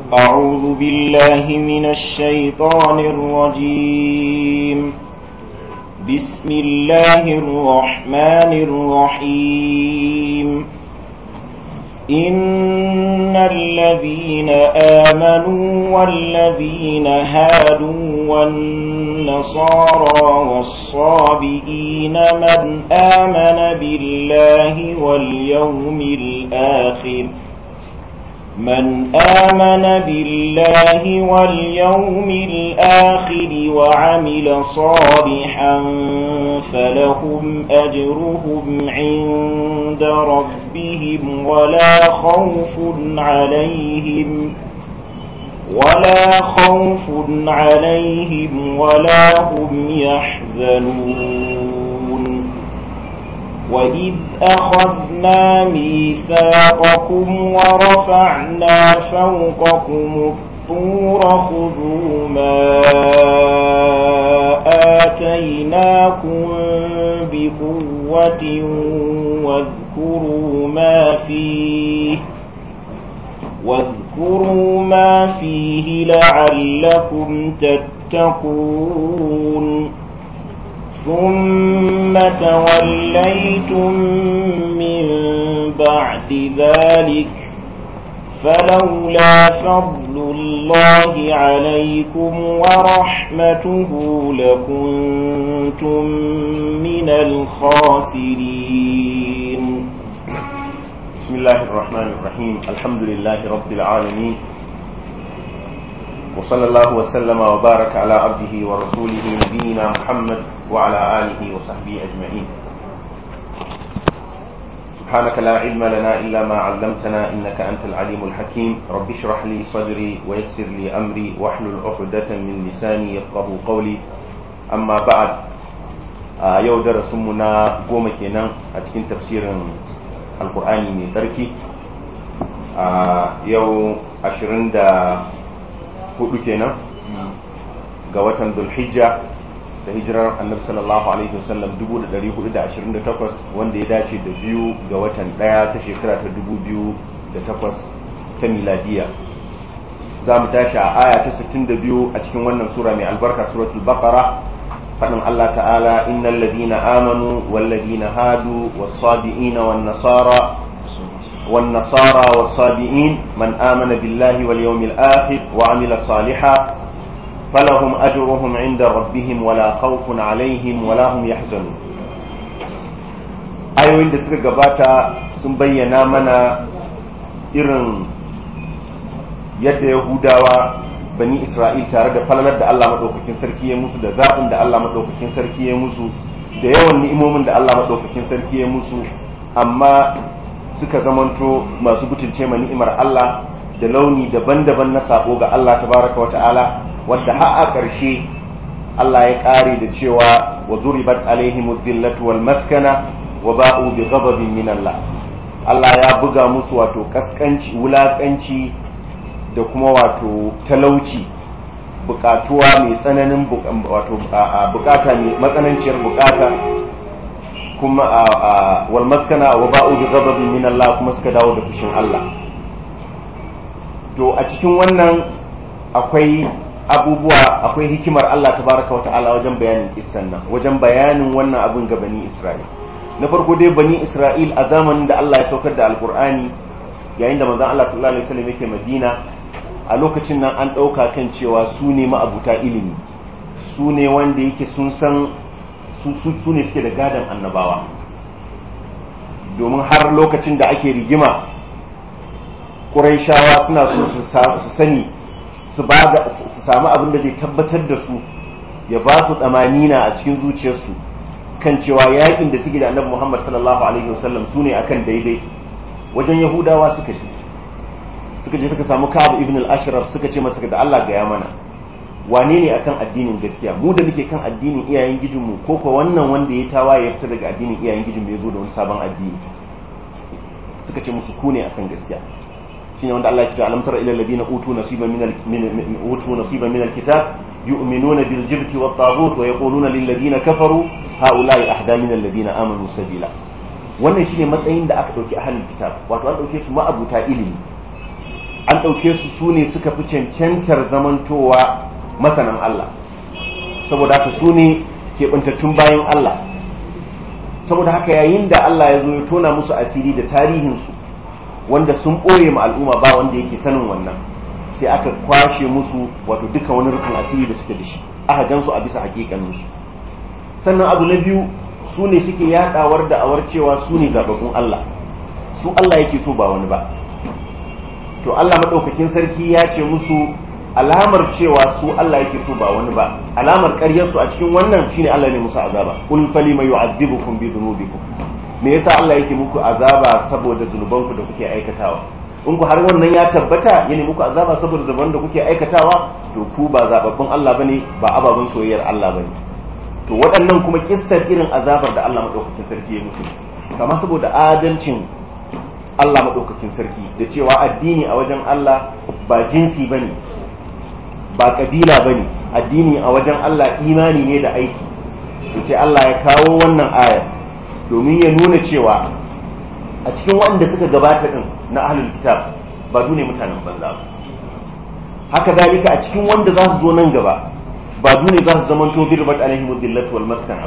أعوذ بالله من الشيطان الرجيم. بسم الله الرحمن الرحيم. إن الذين آمنوا والذين هادوا والنصارى والصابئين من آمن بالله واليوم الآخر وعمل صالحا فلهم أجرهم عند ربهم ولا خوف عليهم ولا هم يحزنون. وإذ أخذنا ميثاقكم ورفعنا فوقكم الطور خذوا ما آتيناكم بقوة واذكروا ما فيه لعلكم تتقون. ثم توليتم من بعد ذلك فلولا فضل الله عليكم ورحمته لكنتم من الخاسرين. بسم الله الرحمن الرحيم. الحمد لله رب العالمين، وصلى الله وسلم وبارك على عبده ورسوله نبينا محمد وعلى آله وصحبه أجمعين. سبحانك لا علم لنا إلا ما علمتنا إنك أنت العليم الحكيم. رب اشرح لي صدري ويسر لي أمري واحلل عقدة من لساني يفقهوا قولي. أما بعد، يو درسمنا قوم كينا أتكين تفسير القرآن من تركي. يو 24 kenan ga watan Dhul-Hijja da hijirar Annabi sallallahu alaihi wasallam 1428, wanda ya dace da 2 ga watan 1 ta shekara ta 2008 ta miladiya. Za mu tashi a aya ta 62 a cikin wannan sura mai albarka, suratul Baqara. Fadin Allah ta'ala: innal ladina amanu wal ladina hadu was sabiina wan nasara والنصارى والصابئين من آمن بالله واليوم الآخر وعمل صالحا فلهم أجرهم عند ربهم ولا خوف عليهم ولا هم يحزنون. ayoyin da suka gabata sun bayyana mana irin yadda Yahudawa bani Isra'il tare da falalar da Allah madaukakin sarki ya musu, da zaɓin da Allah madaukakin sarki ya musu, da yawan ni'imomin da Allah madaukakin sarki ya musu, amma suka zamanto masu butulce ma ni'imar Allah da launi daban-daban na sabo ga Allah tabaraka wa ta'ala, wanda har a ƙarshe Allah ya ƙare da cewa wa zuribat alaihimud dillatu wal maskana wa ba'u bi ghadabin min Allah. Allah ya buga musu wato kaskanci, wulakanci da kuma wato talauci, bukatuwa mai tsananin wato bukata mai matsananciyar bukata, kuma wal maskana wa ba'u bi ghadabin min Allah, kuma suka dawo da fushin Allah. To a cikin wannan akwai hikimar Allah tabaraka wa ta'ala wajen bayanin kissan nan, wajen bayanin wannan abin ga bani Isra'il. Na farko dai bani Isra'il a zamanin da Allah ya saukar da Alkur'ani, yayin da manzon Allah sallallahu alaihi wasallam yake Madina, a lokacin nan an dauka kan cewa su ne ma'abuta ilimi, su ne wanda yake sun san su ne suke da gadon annabawa, domin har lokacin da ake rigima Qurayshawa suna so su sani su samu abin da zai tabbatar da su, ya ba su tsamanina a cikin zuciyarsu kan cewa yakin da suke da annabi Muhammad sallallahu alaihi wasallam su ne akan daidai. Wajen Yahudawa suka je suka samu Ka'ab ibn al-Ashraf, suka ce masa da Allah gaya mana wane ne akan addinin gaskiya, mu da muke kan addinin iyayen gijinmu, ko ko wannan wanda ya tawaye ya fita daga addinin iyayen gijinmu ya zo da wani sabon addini? Suka ce musu ku ne akan gaskiya. shine wanda Allah ya ce alam tara ila alladhina utu nasiban min alkitab yu'minuna bil jibti wat taghut wa yaquluna lil ladina kafaru haula'i ahda min alladhina amanu sabila. wannan shine matsayin da aka dauki ahlul kitab, wato an dauke su ma'abuta ilimi, an ɗauke su ne suka fi cancantar zamantowa masanan Allah, saboda haka su ne keɓantattun bayan Allah. Saboda haka yayin da Allah ya zo ya tona musu asiri da tarihinsu wanda sun ɓoye ma al'umma ba wanda yake sanin wannan, sai aka kwashe musu wato duka wani rufin asiri da suke da shi, aka gansu a bisa hakikaninsu. Sannan abu na biyu, su ne suke yaɗawar da awar cewa su ne zaɓaɓɓun Allah, su Allah yake so ba wani ba. To Allah maɗaukakin sarki ya ce musu alamar cewa su Allah yake so ba wani ba, alamar ƙaryarsu a cikin wannan shine Allah ne musu azaba. Qul falima yu'adhibukum bi dhunubikum, me yasa Allah yake muku azaba saboda zunubanku da kuke aikatawa? In ku har wannan ya tabbata yana muku azaba saboda zunuban da kuke aikatawa, to ku ba zababbun Allah bane, ba ababen soyayyar Allah bane. To waɗannan kuma kissar irin azabar da Allah maɗaukakin sarki ya musu, kama saboda adalcin Allah maɗaukakin sarki da cewa addini a wajen Allah ba jinsi bane, ba kabila bane, addini a wajen Allah imani ne da aiki. To sai Allah ya kawo wannan aya domin ya nuna cewa a cikin waɗanda suka gabata din na ahlul kitab ba dune mutanen banza ba. Haka zalika a cikin wanda za su zo nan gaba ba dune za su zamanto birbat alaihim dillatu wal maskan.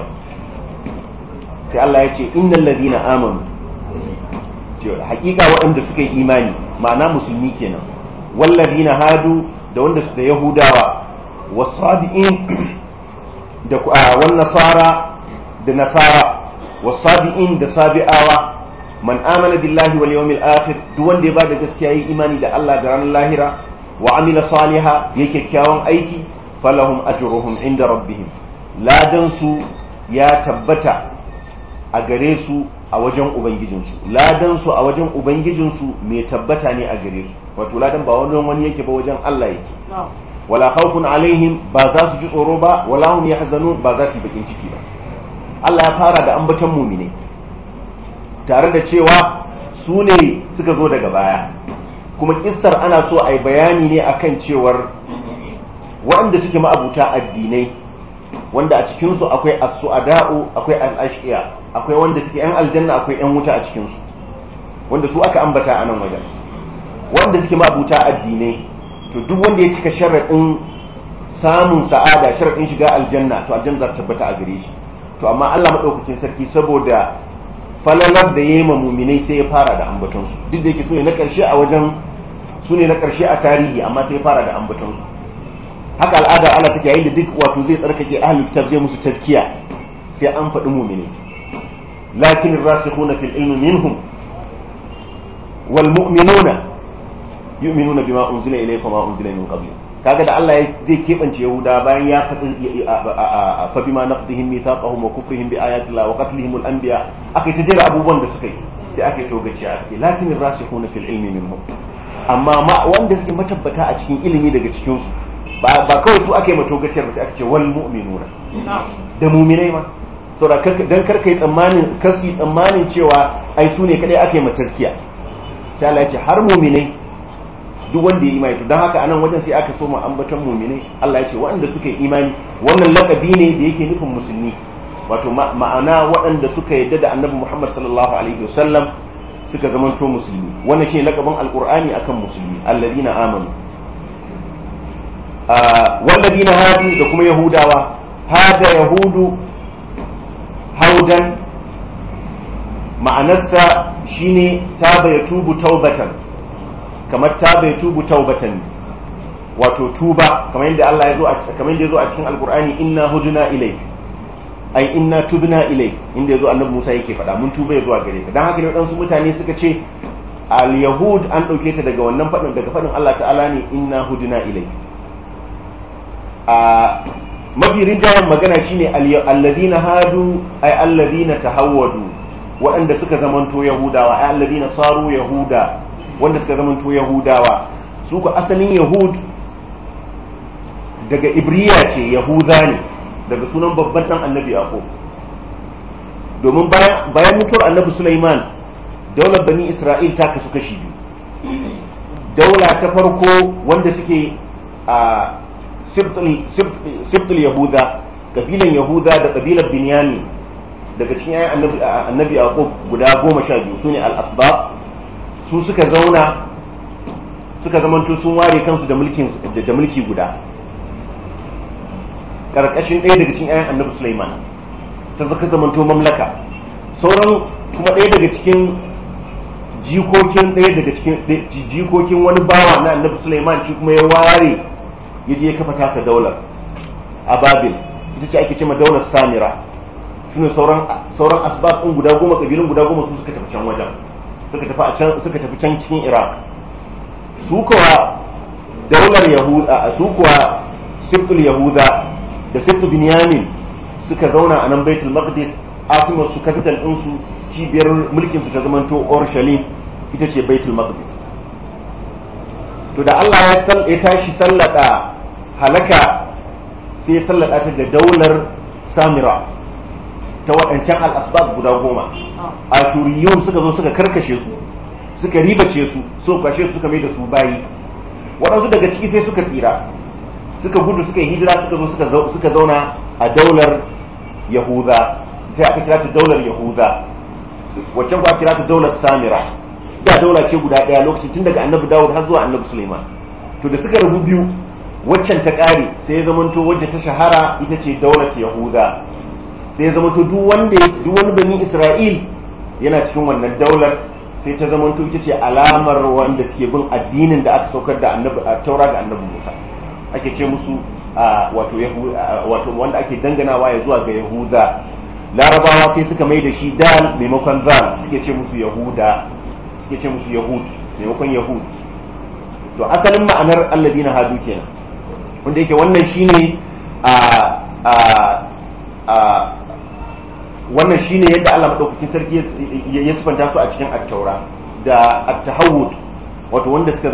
Sai Allah ya ce innal ladina amanu, cewa hakika waɗanda suka yi imani ma'ana musulmi kenan, wal ladina hadu da wanda su da yahudawa, wasabi'in da wan nasara da nasara, wasabi'in da sabi'awa, man amana billahi wal yawmil akhir, duk wanda ya bada gaskiya yi imani da Allah da ranar lahira, wa amila saliha yake kyakkyawan aiki, falahum ajruhum inda rabbihim, ladan su ya tabbata a gare su a wajen ubangijinsu, ladan su a wajen ubangijinsu mai tabbata ne a gare su, wato ladan ba wani yake ba, wajen Allah yake. Wala khawfun alaihim, ba za su ji tsoro ba, wala hum yahzanun, ba za su yi bakin ciki ba. Allah ya fara da ambaton mu'mine tare da cewa su ne suka zo daga baya, kuma kissar ana so a yi bayani ne akan cewar waɗanda suke ma'abuta addinai, wanda a cikinsu akwai as-su'ada'u, akwai al-ashqiya, akwai wanda suke yan aljanna, akwai yan wuta a cikinsu, wanda su aka ambata a nan wajen. Wanda suke ma'abuta addinai, to duk wanda ya cika sharaɗin samun sa'ada, sharaɗin shiga aljanna, to aljanna za ta tabbata a gare shi. To amma Allah madaukakin sarki saboda falalar da yayi ma mu'minai sai ya fara da ambatonsu, duk da yake su ne na ƙarshe a wajen, su ne na ƙarshe a tarihi, amma sai ya fara da ambatonsu. Haka al'ada Allah take, yayin da duk wato zai tsarkake ahlul kitab zai musu tazkiya sai an faɗi mu'mini. Lakin ar-rasikhuna fil ilmi minhum wal mu'minuna yu'minuna bima unzila ilayka wa ma unzila min qablik. Kaga da Allah zai kebance Yahuda bayan ya faɗi fa bima naqdihim mithaqahum wa kufrihim bi ayati Allah wa qatlihim al-anbiya, akai ta jira abubuwan da suka yi, sai akai togaci ake lakin ar-rasikhuna fil ilmi minhum, amma wanda suke matabbata a cikin ilimi daga cikin su ba kawai su aka yi matogaciyar ba, sai aka ce wal mu'minuna, da mu'minai ma. saboda dan kar kai tsammanin kasi tsammanin cewa ai su ne kadai aka yi mataskiya, sai Allah ya ce har mu'minai, duk wanda ya imani. To dan haka anan wajen sai aka so mu ambaton mu'minai. Allah ya ce waɗanda suka yi imani, wannan lakabi ne da yake nufin musulmi, wato ma'ana waɗanda suka yadda da Annabi Muhammad sallallahu alaihi wasallam suka zamanto musulmi. Wannan shine lakabin alqur'ani akan musulmi, alladina amanu. Walladina hadu da kuma yahudawa, hada yahudu haudan ma'anarsa shine taba yatubu taubatan, kamar taba yatubu taubatan, wato tuba, kamar yadda Allah ya zo kamar yadda ya zo a cikin alqur'ani, inna hudna ilayk, ai inna tubna ilayk, inda yazo annabi Musa yake faɗa mun tuba ya zuwa gare ka. Dan haka ne wadansu mutane suka ce al-yahud an dauke ta daga wannan faɗin, daga faɗin Allah ta'ala ne inna hudna ilayk. Mafi rinjayen magana shine alladhina hadu ay alladhina tahawwadu, waɗanda suka zamanto yahudawa, ay alladhina saru yahuda, wanda suka zamanto yahudawa. Su ko asalin yahud daga ibriya ce, yahuda ne daga sunan babban dan annabi yaqub, domin bayan mutuwar annabi Sulaiman daular bani Isra'il ta kasu kashi biyu. Daula ta farko wanda suke a sibtul yahuda, kabilan yahuda da kabilar binyani daga cikin ayan annabi yaqub guda 12 sune al-asbab, su suka zauna suka zamanto sun ware kansu da mulki guda karkashin ɗaya daga cikin ƴaƴan annabi Sulaiman sai suka zamanto mamlaka. Sauran kuma ɗaya daga cikin jikokin wani bawa na annabi Sulaiman shi kuma ya ware ya je ya kafa tasa daular a Babil, ita ce ake cewa daular Samira. Shine sauran asbab ɗin guda 10, kabilun guda 10 su suka tafi can wajen, suka tafi can cikin Iraq. Su kuwa daular Yahuda, su kuwa Sibtul Yahuda da Sibtul Binyamin suka zauna a nan Baitul Maqdis. Asimar su capital din su, cibiyar mulkin su ta zamanto Urushalim, ita ce Baitul Maqdis. To da Allah ya tashi sallada halaka sai ya sallada ta ga daular Samira ta waɗancan al-asbab guda 10. Ashuriyun suka zo suka karkashe su, suka ribace su, so kwashe su suka mai da su bayi. Waɗansu daga ciki sai suka tsira, suka gudu, suka yi hijira, suka zo suka zauna a daular Yahuda, sai aka kira ta daular Yahuda. Wacce ba kira ta daular Samira, da daula ce guda ɗaya lokacin tun daga annabi Dawud har zuwa annabi Sulaiman. To da suka rabu biyu, waccan ta ƙare sai ya zamanto wadda ta shahara ita ce daular Yahuda. Sai ya zamanto duk wani bani Isra'il yana cikin wannan daular, sai ta zamanto ita ce alamar wanda suke bin addinin da aka saukar da annabi Taura ga annabi Musa. Ake ce musu wato wanda ake danganawa ya zuwa ga Yahuda. Larabawa sai suka mai da shi dal maimakon zal, suke ce musu Yahuda, suke ce musu Yahud maimakon Yahud. To asalin ma'anar alladina hadu kenan, wanda yake wannan shine wannan shine yadda Allah madaukakin sarki ya sifanta su a cikin at-taura da at-tahawud, wato wanda suka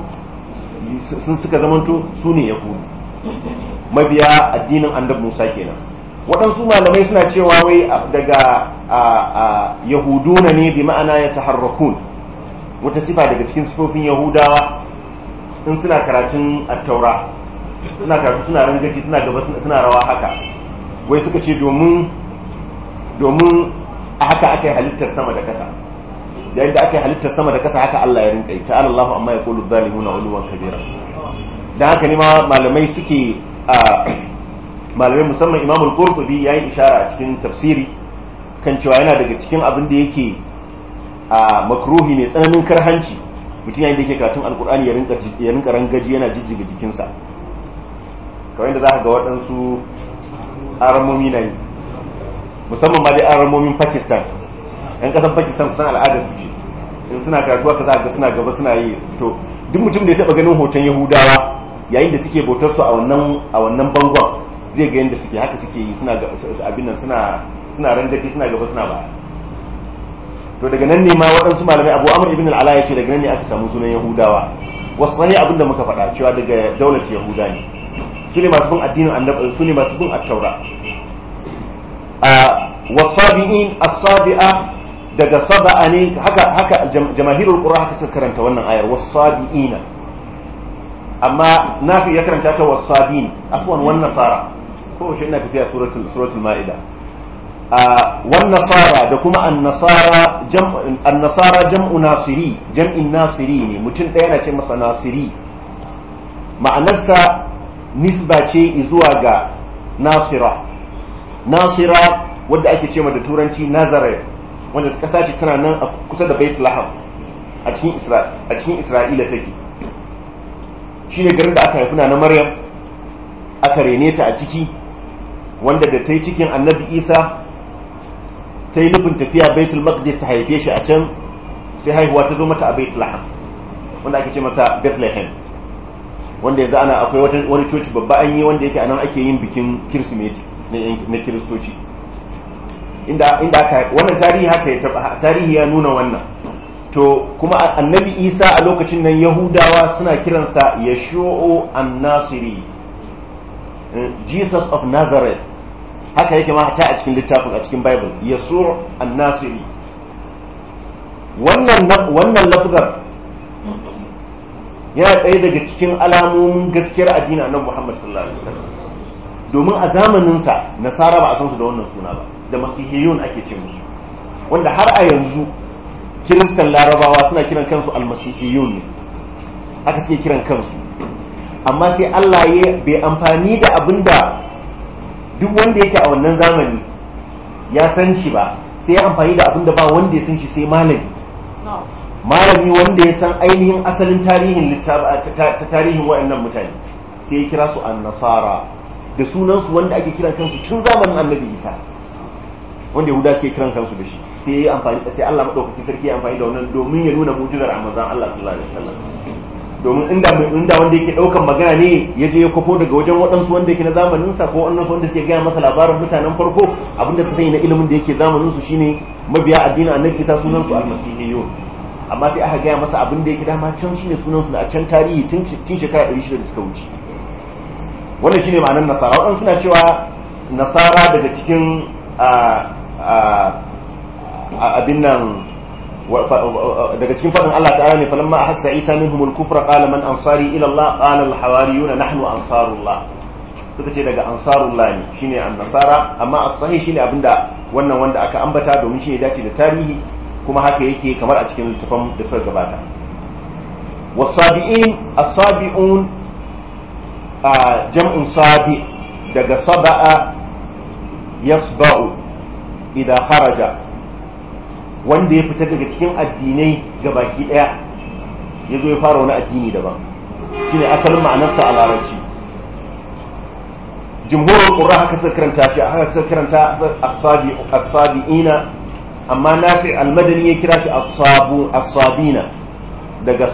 zamanto su ne Yahudu, mabiya addinin annabi Musa kenan. Waɗansu malamai suna cewa wai daga Yahuduna ne bi ma'ana ya taharrakun, wata sifa daga cikin sifofin Yahudawa in suna karatun at-taura, suna karatu, suna rangaji, suna gaba, suna rawa haka. Wai suka ce domin a haka aka yi halittar sama da kasa, yayin da aka yi halittar sama da kasa haka Allah ya rinka yi. Ta'ala Allahu amma yaqulu adh-dhalimuna 'uluwan kabira. Dan haka ne ma malamai suke malamai musamman Imam al-Qurtubi yayi ishara a cikin tafsiri kan cewa yana daga cikin abin da yake makruhi ne, tsananin karhanci, mutum yayin da yake karatun alkur'ani ya rinka rangaji yana jijjiga jikinsa, kawai yadda za ka ga waɗansu aramomi na yi, musamman ma dai aramomin Pakistan. yan ƙasar Pakistan san al'adar su ce in suna karatu aka za ga suna gaba suna yi. To duk mutum da ya taɓa ganin hoton Yahudawa yayin da suke bautar su a wannan bangon zai ga yadda suke, haka suke yi, suna abin nan, suna rangaji, suna gaba suna baya. To daga nan ne ma waɗansu malamai, Abu Amr ibn al-Ala ya ce daga nan ne aka samu sunan Yahudawa. Wasu sahi abin da muka faɗa cewa daga daular Yahuda ne, su ne masu bin addinin annabi, su ne masu bin at-taura. Wasabi'in as-sabi'a daga saba'a ne, haka jamahirul qurra haka suka karanta wannan ayar wasabi'ina, amma Nafi ya karanta ta wasabin, afwan wan nasara, ko shi ina tafiya suratul ma'ida. Wan nasara da kuma an-nasara jam'u nasiri, jam'in nasiri ne, mutum ɗaya na ce masa nasiri, ma'anarsa nisba ce zuwa ga nasira wadda ake ce da turanci Nazareth, wanda kasa ce tana nan a kusa da Bait Laham a cikin Isra'ila take. Shine garin da aka haifi na Maryam, aka rene ta a ciki, wanda da ta yi cikin Annabi Isa ta yi nufin tafiya Baitul Maqdis ta haife shi a can, sai haihuwa ta zo mata a Bait Laham, wanda ake ce masa Bethlehem, wanda yanzu akwai wani coci babba an yi wanda yake anan ake yin bikin Kirsimeti na Kiristoci. Inda aka wannan tarihi haka tarihi ya nuna wannan. To kuma Annabi Isa a lokacin nan Yahudawa suna kiransa Yeshu'u an-Nasiri, Jesus of Nazareth, haka yake ma hata a cikin littafin, a cikin Bible, Yeshu' an-Nasiri. Wannan lafzar yana ɗaya daga cikin alamomin gaskiyar addinin Annabi Muhammad sallallahu alaihi wasallam, domin a zamaninsa Nasara ba a san su da wannan suna ba, da Masihiyun ake ce musu, wanda har a yanzu Kiristan Larabawa suna kiran kansu al-Masihiyun ne, aka suke kiran kansu, amma sai Allah ya bai amfani da abinda duk wanda yake a wannan zamani ya san shi ba, sai ya amfani da abinda ba wanda ya san shi sai malami wanda ya san ainihin asalin tarihin tarihin waɗannan mutane, sai ya kira su an-nasara da sunansu wanda ake kiran kansu tun zamanin annabi Isa, wanda Yahuda suke kiran kansu da shi, sai ya amfani sai Allah madaukakin sarki ya amfani da wannan domin ya nuna mu'jizar manzon Allah sallallahu alaihi wasallam. Domin inda wanda yake daukan magana ne ya je ya kwafo daga wajen waɗansu wanda yake na zamanin sa ko wannan wanda suke gaya masa labarin mutanen farko, abinda suka sani na ilimin da yake zamanin su shine mabiya addinin annabi Isa, sunan su almasihiyun, amma sai aka gaya masa abinda yake dama can shine sunan su na a can tarihi tun shekara 600 da suka wuce. Wannan shine ma'anar nasara. Waɗansu suna cewa nasara daga cikin abin nan daga cikin faɗin Allah ta'ala ne, falamma ahassa Isa minhumul kufra qala man ansari ila Allah qala al hawariyuna nahnu ansarullah, suka ce daga ansarullah ne shine an-nasara, amma as-sahih shine abinda wannan wanda aka ambata domin shi ya dace da tarihi kuma haka yake kamar a cikin littafin da suka gabata. Was-sabi'in as-sabi'un jam'un sabi daga saba'a yasba'u idan kharaja, wanda ya fita daga cikin addinai gabaki daya ya zo ya fara wani addini daban, shine asalin ma'anarsa a larabci. Jumhurul qurra haka suka karanta shi, haka suka karanta as-sabiina, amma Nafi' al-Madani ya kira shi as-sabina daga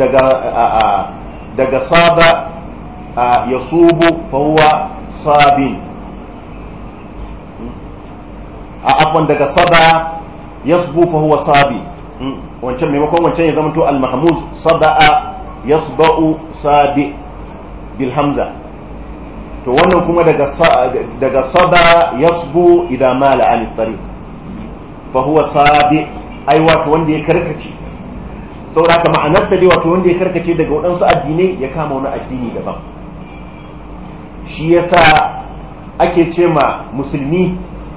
saba yasubu fa huwa sabin, afwan daga saba yasbu fa huwa sabi, wancan maimakon wancan ya zamanto al-mahmuz saba'a yasba'u sabi bil hamza, to wannan kuma daga saba yasbu idan mala an tariq fa huwa sabi, ai wato wanda ya karkace. saboda haka ma'anarsa dai wato wanda ya karkace daga waɗansu addinai ya kama wani addini daban. Shi yasa ake ce ma musulmi,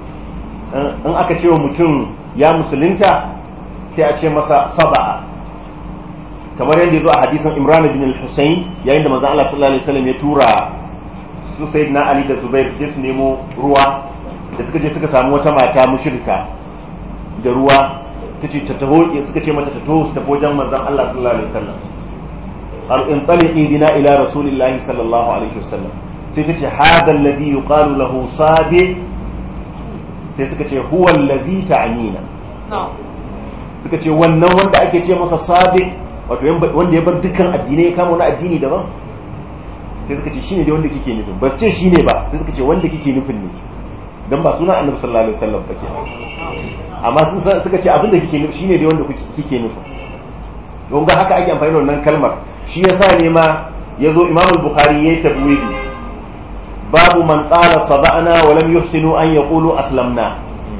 in aka ce wa mutum ya musulunta sai a ce masa saba'a, kamar yadda zo a hadisin Imran bin al-Husayn yayin da manzon Allah sallallahu alaihi wasallam ya tura su sayyidina Ali da Zubair su nemo ruwa, da suka je suka samu wata mata mushrika da ruwa, tace ta taho, suka ce mata ta taho su tafi wajen manzon Allah sallallahu alaihi wasallam, al intaliqi bina ila rasulillahi sallallahu alaihi wasallam, sai tace hada alladhi yuqalu lahu sabi, sai suka ce huwa allazi ta'nina, suka ce wannan wanda ake ce masa sabi, wato wanda ya bar dukkan addinai ya kama wani addini daban, sai suka ce shine dai wanda kike nufin, ba su ce shine ba, sai suka ce wanda kike nufin ne, dan ba suna annabi sallallahu alaihi wasallam ba ke, amma suka ce abinda kike nufi shine dai wanda kike nufin. don ga haka ake amfani da wannan kalmar. Shi yasa ne ma yazo Imam al-Bukhari yayi tabwidi, babu man qala saba'na wa lam yuhsinu an yaqulu aslamna,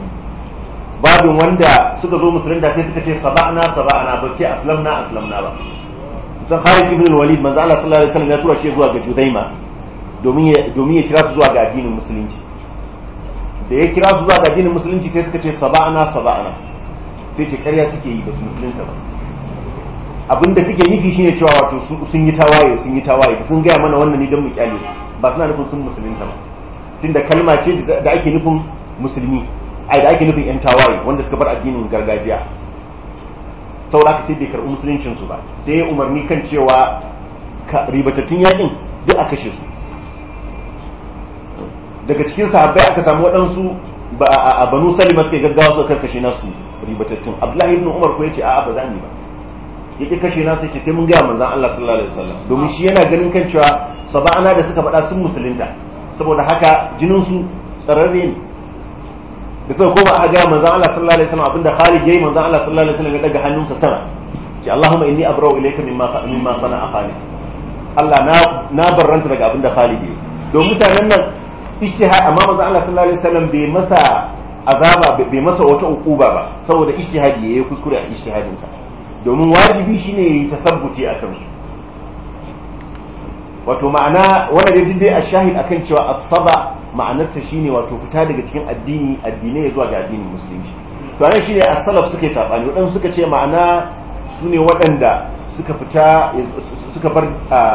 babin wanda suka zo musulunta sai suka ce saba'na ba sai aslamna ba. San Khalid ibn al-Walid manzo Allah sallallahu alaihi wasallam ya tura shi zuwa ga Judaima domin ya kira su zuwa ga addinin musulunci. Da ya kira su zuwa ga addinin musulunci sai suka ce saba'na sai ce ƙarya suke yi ba su musulunta ba. Abinda suke nufi shine cewa wato sun yi tawaye sun gaya mana wannan ne don mu kyale su, ba suna nufin sun musulunta ba, tunda kalma ce da ake nufin musulmi, da ake nufin yan tawaye wanda suka bar addinin gargajiya. Saboda haka sai bai karɓi musuluncin su ba, sai ya umarni kan cewa ribatattun yakin duk a kashe su. Daga cikin sahabbai aka samu waɗansu a Banu Salima suka gaggawa suka karkashe nasu ribatattun. Abdullahi ibn Umar ko yace a'a ba za ni ba, yake kashe nasu yace sai mun ga manzon Allah sallallahu alaihi wasallam, domin shi yana ganin kan cewa saba'ana da suka faɗa sun musulunta, saboda haka jinin su tsararre ne. Da suka koma aka ga manzon Allah sallallahu alaihi wasallam abinda Khalid yayi, manzon Allah sallallahu alaihi wasallam ya daga hannunsa sama ce Allahumma inni abra'u ilayka mimma sana'a Khalid, Allah na barranta daga abinda Khalid yayi. Don mutanen nan ijtihad, amma manzon Allah sallallahu alaihi wasallam bai masa azaba, bai masa wata ukuba ba saboda ijtihadi yayi kuskure a ijtihadin sa, domin wajibi shine yayi tasabbuti akan su. Wato ma'ana wannan dai a shahid akan cewa as-saba ma'anarta shine wato fita daga cikin addinai zuwa ga addinin musulunci. To anan shine as-salaf suke sabani, wadansu suka ce ma'ana sune waɗanda suka fita suka bar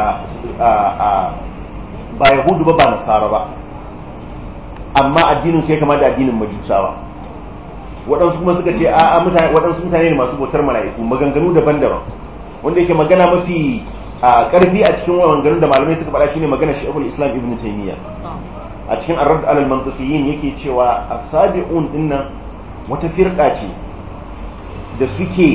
ba yahudu ba nasara ba, amma addinin sai kama da addinin majusawa. waɗansu kuma suka ce waɗansu mutane ne masu bautar mala'iku. Maganganu daban-daban, wanda yake magana mafi ƙarfi a cikin maganganun da malamai suka faɗa shine magana Shaykhul Islam Ibn Taymiyyah a cikin Ar-Radd 'ala al-Mantiqiyyin yake cewa as-sabi'un dinnan wata firqa ce da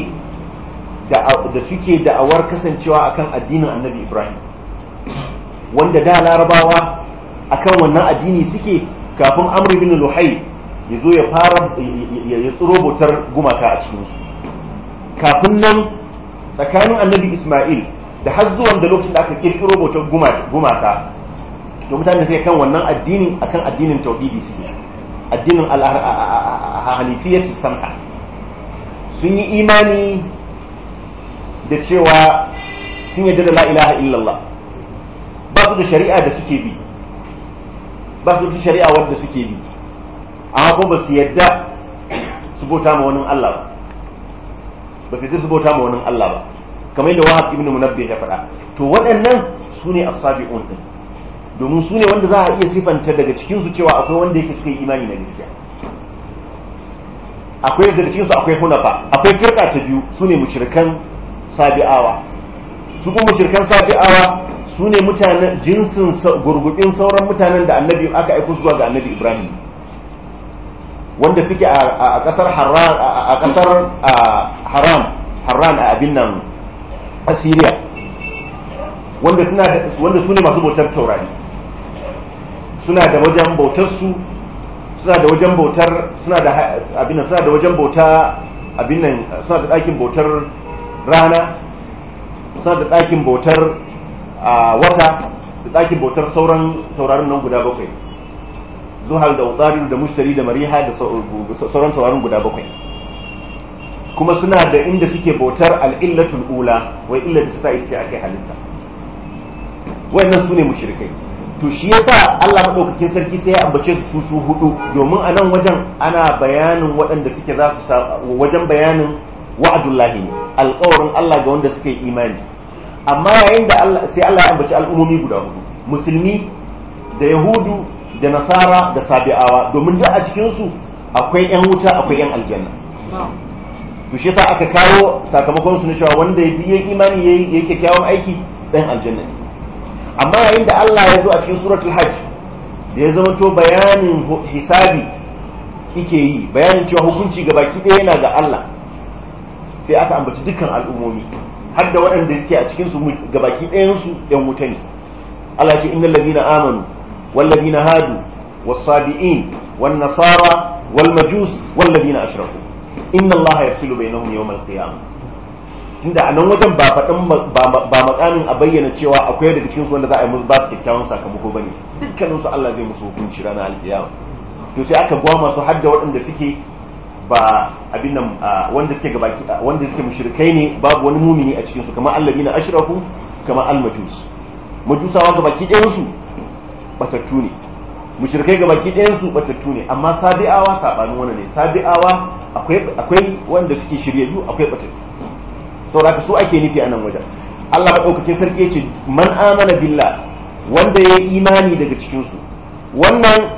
suke da'awar kasancewa akan addinin Annabi Ibrahim, wanda da Larabawa akan wannan addini suke kafin Amr ibn Luhay ya zo ya fara ya tsiro bautar gumaka a cikin su. Kafin nan tsakanin Annabi Isma'il da har zuwan da lokacin da aka kirkiro bautar gumaka, to mutane sai kan wannan addinin akan addinin tauhidi suke, addinin al-hanifiyyah samha. Sun yi imani da cewa sun yarda da la ilaha illallah, ba su da shari'a da suke bi, ba su da shari'a wadda suke bi, amma ko ba su yarda su bauta ma wani Allah ba su yarda su bauta ma wani Allah ba, kamar yadda Wahab ibn Munabbih ya faɗa. To waɗannan su ne as-sabi'un din, domin su ne wanda za a iya sifanta daga cikin su cewa akwai wanda yake suka yi imani na gaskiya, akwai daga cikin su akwai hunafa. Akwai firqa ta biyu, su ne mushrikan sabi'awa. Su kuma mushrikan sabi'awa su ne mutanen jinsin gurgubin sauran mutanen da annabi aka aika zuwa ga Annabi Ibrahim, wanda suke a kasar Haran a abin nan Assyria, wanda su ne masu bautar taurari. Suna da wajen bautar su, suna da wajen bautar, suna da wajen bauta abin nan, suna da ɗakin bautar rana, suna da ɗakin bautar wata, da ɗakin bautar sauran taurarin nan guda 7, Zuhal da Utsarir da Mushtari da Mariha da sauran taurarin guda 7. Kuma suna da inda suke bautar al'illatul ula, wai illa da ta sa ita ce ake halitta. Wayannan su ne mushrikai. To shi yasa Allah madaukakin sarki sai ya ambace su hudu, domin a nan wajen ana bayanin waɗanda suke za su wajen bayanin wa'adullahi ne, alƙawarin Allah ga wanda suka yi imani. Amma yayin da sai Allah ya ambaci al'ummomi guda hudu, musulmi da yahudu da nasara da sabi'awa, domin duk a cikin su akwai yan wuta akwai yan aljanna. To shi yasa aka kawo sakamakon su na cewa wanda ya yi imani yayi kyakkyawan aiki dan aljanna ne. Amma yayin da Allah ya zo a cikin suratul hajj da ya zama to bayanin hisabi yake yi, bayanin cewa hukunci gabaki ɗaya yana ga Allah, sai aka ambaci dukkan al'ummomi har da waɗanda suke a cikin su gabaki ɗayan su ɗan wuta ne. Allah ya ce innal ladina amanu wal ladina hadu was sabiin wan nasara wal majus wal ladina ashraku inna Allah yafsilu bainahum yawm al qiyamah. Tunda a nan wajen ba faɗin ba makamin a bayyana cewa akwai daga cikin su wanda za a yi musu ba su kyakkyawan sakamako bane, dukkanin su Allah zai musu hukunci ranar alkiyama. To sai aka gwama su har da waɗanda suke ba abin nan wanda suke gabaki wanda suke mushrikai ne, babu wani mumini a cikin su, kamar alladina ashraku, kamar almajus. Majusawa gabaki ɗayan su batattu ne, mushrikai gabaki ɗayan su batattu ne, amma sabi'awa sabanin wannan ne. Sabi'awa akwai wanda suke shiryayyu, akwai batattu. Saboda su ake nufi a nan wajen. Allah madaukakin sarki ya ce man amana billah, wanda ya yi imani daga cikin su. Wannan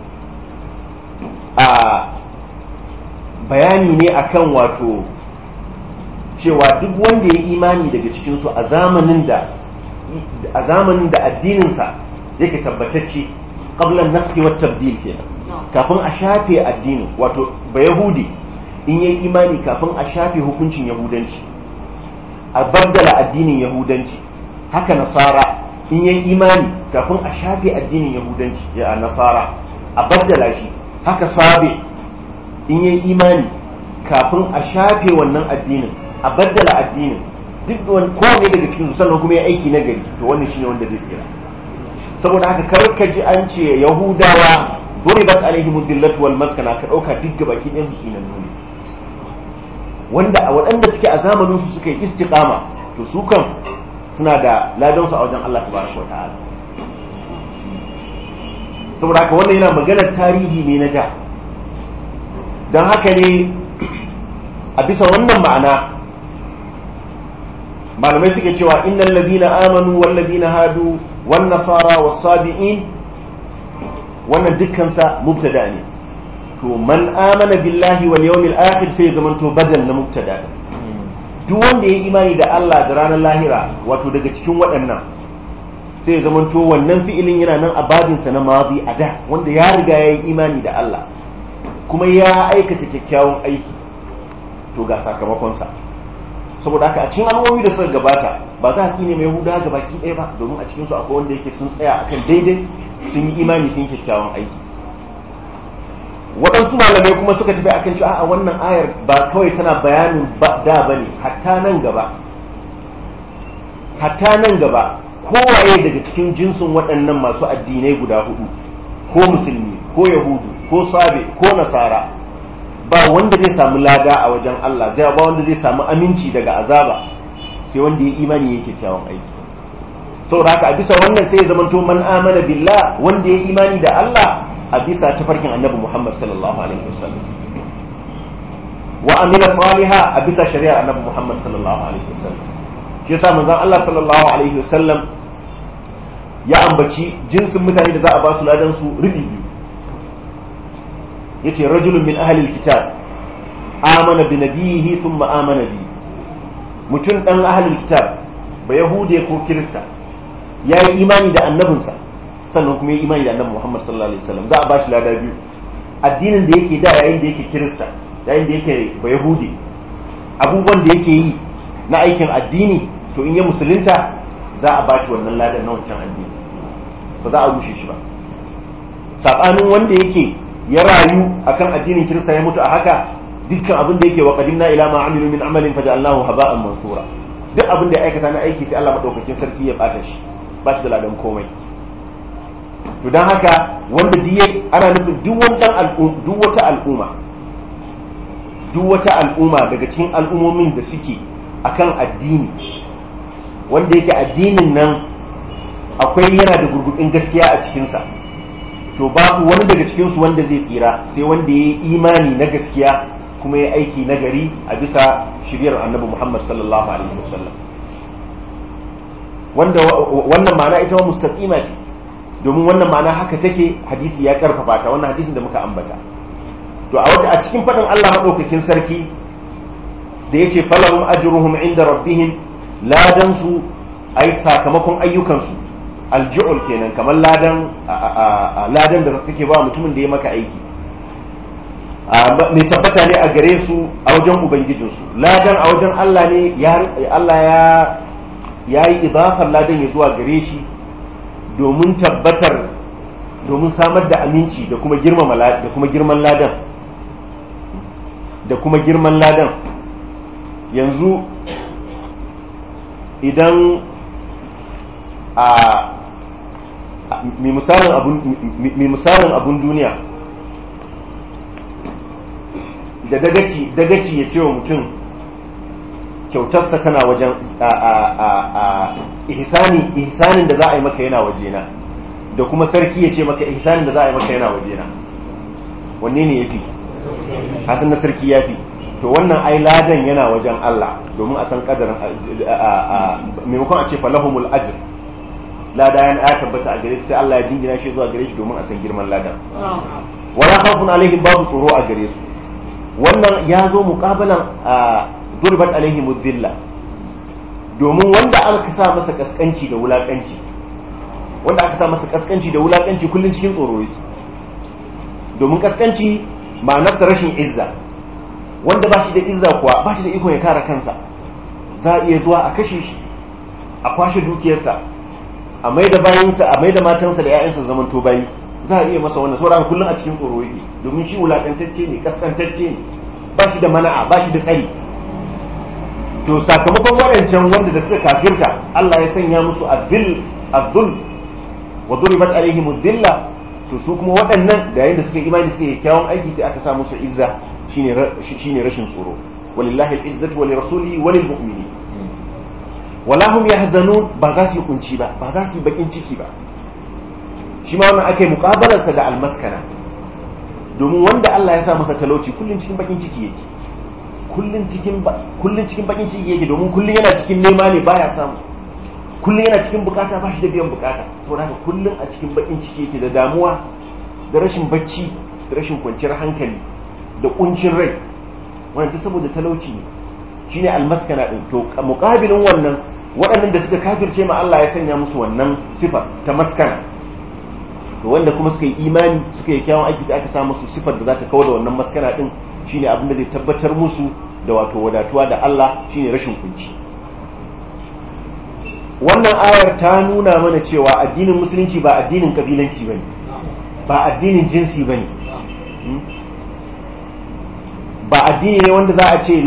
bayani ne akan wato cewa duk wanda ya imani daga cikin su a zamanin da addinin sa yake tabbatacce, qabla an-nasakh wa tabdil kenan, kafin a shafe addinin. Wato ba yahudi in yayi imani kafin a shafe hukuncin yahudanci, a baddala addinin yahudanci. Haka nasara in yayi imani kafin a shafe addinin yahudanci ya nasara a baddala shi. Haka sabe in yayi imani kafin a shafe wannan addinin a baddala addinin, duk wani kowane daga cikin su, sannan kuma ya aiki na gari, to wannan shine wanda zai tsira. Saboda haka kar ka ji an ce yahudawa duribat alaihimud dillatu wal maskana ka dauka duk gabaki ɗayan su ne nuni, wanda a waɗanda suke a zamanin su suka yi istiqama, to su kan suna da ladan su a wajen Allah tabaraka wa ta'ala. Saboda haka wannan yana maganar tarihi ne na da. Don haka ne a bisa wannan ma'ana malamai suke cewa innal ladina amanu wal ladina hadu wan nasara was sabiin wannan dukkan sa mubtada ne to man amana billahi wal yawmil akhir sai zaman to badal na mubtada duk wanda ya imani da Allah da ranar lahira wato daga cikin waɗannan sai zaman to wannan fi'ilin yana nan a babin sa na madi a da wanda ya riga ya yi imani da Allah kuma ya aikata kyakkyawan aiki to ga sakamakon sa saboda haka a cikin al'ummomi da suka gabata ba za su yi ne mai huda ga baki ɗaya ba domin a cikin su akwai wanda yake sun tsaya akan daidai sun yi imani sun yi kyakkyawan aiki waɗansu malamai kuma suka tafi akan cewa a wannan ayar ba kawai tana bayanin da bane hatta nan gaba kowaye daga cikin jinsin waɗannan masu addinai guda hudu ko musulmi ko yahudu ko sabe ko nasara ba wanda zai samu lada a wajen Allah ba wanda zai samu aminci daga azaba sai wanda ya imani yake kyakkyawan aiki saboda haka a bisa wannan sai ya zamanto man amana billah wanda ya imani da Allah a bisa tafarkin annabi Muhammad sallallahu alaihi wasallam wa amila salihah a bisa shari'ar annabi Muhammad sallallahu alaihi wasallam shi yasa manzon Allah sallallahu alaihi wasallam ya ambaci jinsin mutane da za a ba su ladan su rubi biyu yace rajulun min ahli alkitab amana bi nabiyhi thumma amana bi mutum dan ahli alkitab ba yahude ko kirista yayi imani da annabinsa sannan kuma yayi imani da annabi Muhammad sallallahu alaihi wasallam za a bashi lada biyu addinin da yake da yayin da yake kirista yayin da yake ba yahudi abubuwan da yake yi na aikin addini to in ya musulunta za a bashi wannan ladan na wancan addini ba za a rushe shi ba sabanin wanda yake ya rayu akan addinin kirista ya mutu a haka dukkan abin da yake wa qadimna ila ma amilu min amalin faj'alnahu haba'an mansura duk abin da ya aikata na aiki sai Allah madaukakin sarki ya bata shi ba shi da ladan komai to dan haka wanda diye ana nufin duk wata al'umma daga cikin al'ummomin da suke akan addini wanda yake addinin nan akwai yana da gurgurdin gaskiya a cikinsa to babu wani daga cikinsu wanda zai tsira sai wanda ya yi imani na gaskiya kuma ya aiki na gari a bisa shiriyar annabi Muhammad sallallahu alaihi wasallam wanda wannan ma'ana ita ma mustaqima ce domin wannan ma'ana haka take hadisi ya karfafa ta wannan hadisin da muka ambata to a cikin fadin Allah madaukakin sarki da yace falahum ajruhum inda rabbihim ladan su ai sakamakon ayyukansu alju'ul kenan kamar ladan da kake ba mutumin da ya maka aiki mai tabbata ne a gare su a wajen ubangijinsu ladan a wajen Allah ne Allah ya yi idafar ladan ya zuwa gare shi domin samar da aminci da kuma girman ladan yanzu idan mai misalin abun duniya da dagaci ya ce wa mutum kyautarsa tana wajen ihsanin da za a yi maka yana wajena da kuma sarki ya ce maka ihsanin da za a yi maka yana wajena wanne ne ya fi hasan na sarki ya fi to wannan ai ladan yana wajen Allah domin a san kadarin maimakon a ce falahumul ajr lada ya tabbata a gare shi sai Allah ya jingina shi zuwa gare shi domin a san girman ladan wala khawfun alaihim babu tsoro a gare su wannan ya zo muqabalan durbat alaihim dhilla domin wanda aka sa masa kaskanci da wulakanci kullun cikin tsoro yake domin kaskanci ma'anarsa rashin izza wanda ba shi da izza kuwa ba shi da iko ya kare kansa za a iya zuwa a kashe shi a kwashe dukiyarsa a mai da bayansa a mai da matansa da 'ya'yansa zaman to bayi za a iya masa wannan saboda kullum a cikin tsoro yake domin shi wulakantacce ne kaskantacce ne ba shi da mana'a ba shi da tsari to sakamakon waɗancan wanda da suka kafirta Allah ya sanya musu azzul wa duribat alaihim ad-dilla to su kuma waɗannan da yayin da suka imani suka yi kyawun aiki sai aka sa musu izza shine rashin tsoro walillahi al-izzatu wa lirasulihi wa lilmu'minin wala hum yahzanun ba za su yi kunci ba ba za su yi bakin ciki ba shi ma wannan akai muqabalarsa da almaskana domin wanda Allah ya sa masa talauci kullun cikin bakin ciki yake kullun cikin bakin ciki yake, domin kullun yana cikin nema ne baya samu, kullun yana cikin bukata ba shi da biyan bukata, saboda haka kullun a cikin bakin ciki yake da damuwa da rashin bacci da rashin kwanciyar hankali da kuncin rai, wannan duk saboda talauci ne. Shine almaskana din. To muqabilin wannan, waɗannan da suka kafirce ma Allah ya sanya musu wannan sifar ta maskana, to wanda kuma suka yi imani suka yi kyawun aiki sai aka sa musu sifar da za ta kawo da wannan maskana din, shine abin da zai tabbatar musu da wato wadatuwa da Allah, shine rashin kunci. Wannan ayar ta nuna mana cewa addinin musulunci ba addinin kabilanci bane, ba addinin jinsi bane, ba addini ne wanda za a ce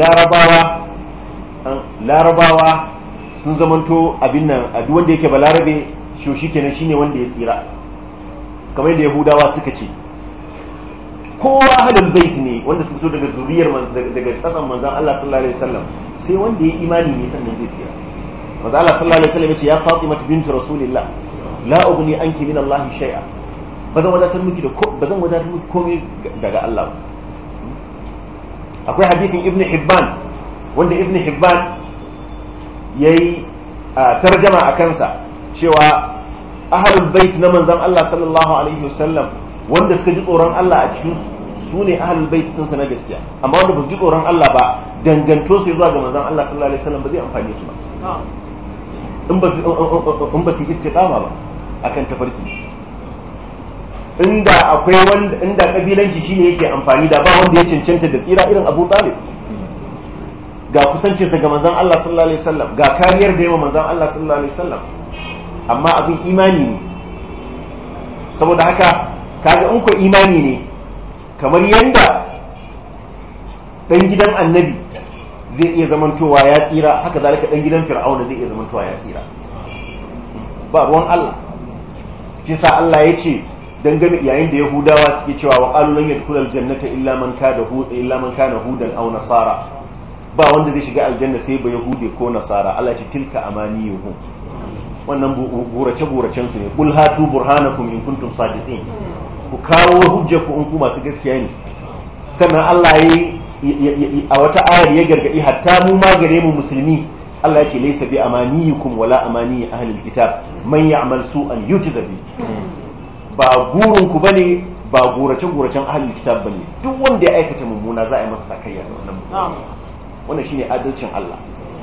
larabawa sun zamanto abin nan, a duk wanda yake ba larabe shi kenan shine wanda ya tsira, kamar da yahudawa suka ce kowa ahlul bait ne wanda su fito daga zuriyar daga kasan manzon Allah sallallahu alaihi wasallam, sai wanda ya imani ne sannan zai tsira. manzon Allah sallallahu alaihi wasallam ya ce ya Fatima bint Rasulillah la ughni anki min Allah shay'a, bazan wadatar miki komai daga Allah ba. Akwai hadisin Ibn Hibban wanda Ibn Hibban yayi tarjama a kansa cewa ahlul bait na manzon Allah sallallahu alaihi wasallam wanda suka ji tsoron Allah a cikin su ne ahlul bait din sa na gaskiya, amma wanda ba su ji tsoron Allah ba danganto su zuwa ga manzon Allah sallallahu alaihi wasallam ba zai amfane su ba in ba su istiqama ba akan tafarki. Inda akwai wanda, inda kabilanci shine yake amfani da ba wanda ya cancanta da tsira irin Abu Talib, ga kusancinsa ga manzon Allah sallallahu alaihi wasallam, ga kariyar da yawa manzon Allah sallallahu alaihi wasallam, amma abin imani ne. Saboda haka kaga in ko imani ne, kamar yanda dan gidan annabi zai iya zamantowa ya tsira, haka zalika dan gidan fir'auna zai iya zamantowa ya tsira, ba ruwan Allah. shi sa Allah ya ce dangane yayin da yahudawa suke cewa wa qalu lan yadkhulul jannata illa man kana hudan aw nasara, ba wanda zai shiga aljanna sai ba yahude ko nasara. Allah ce tilka amaniyuhum, wannan burace su ne. Qul hatu burhanakum in kuntum sadiqin, ku kawo hujjaku in ku masu gaskiya ne. Sannan Allah yayi a wata ayar ya gargadi hatta mu ma gare mu musulmi, Allah yake laysa bi amaniyikum wala amani ahli alkitab man ya'mal su'an yujza bi, ba gurin ku bane, ba gurace-guracen ahli alkitab bane, duk wanda ya aikata mummuna za a yi masa sakayya da wannan. Wannan shine adalcin Allah,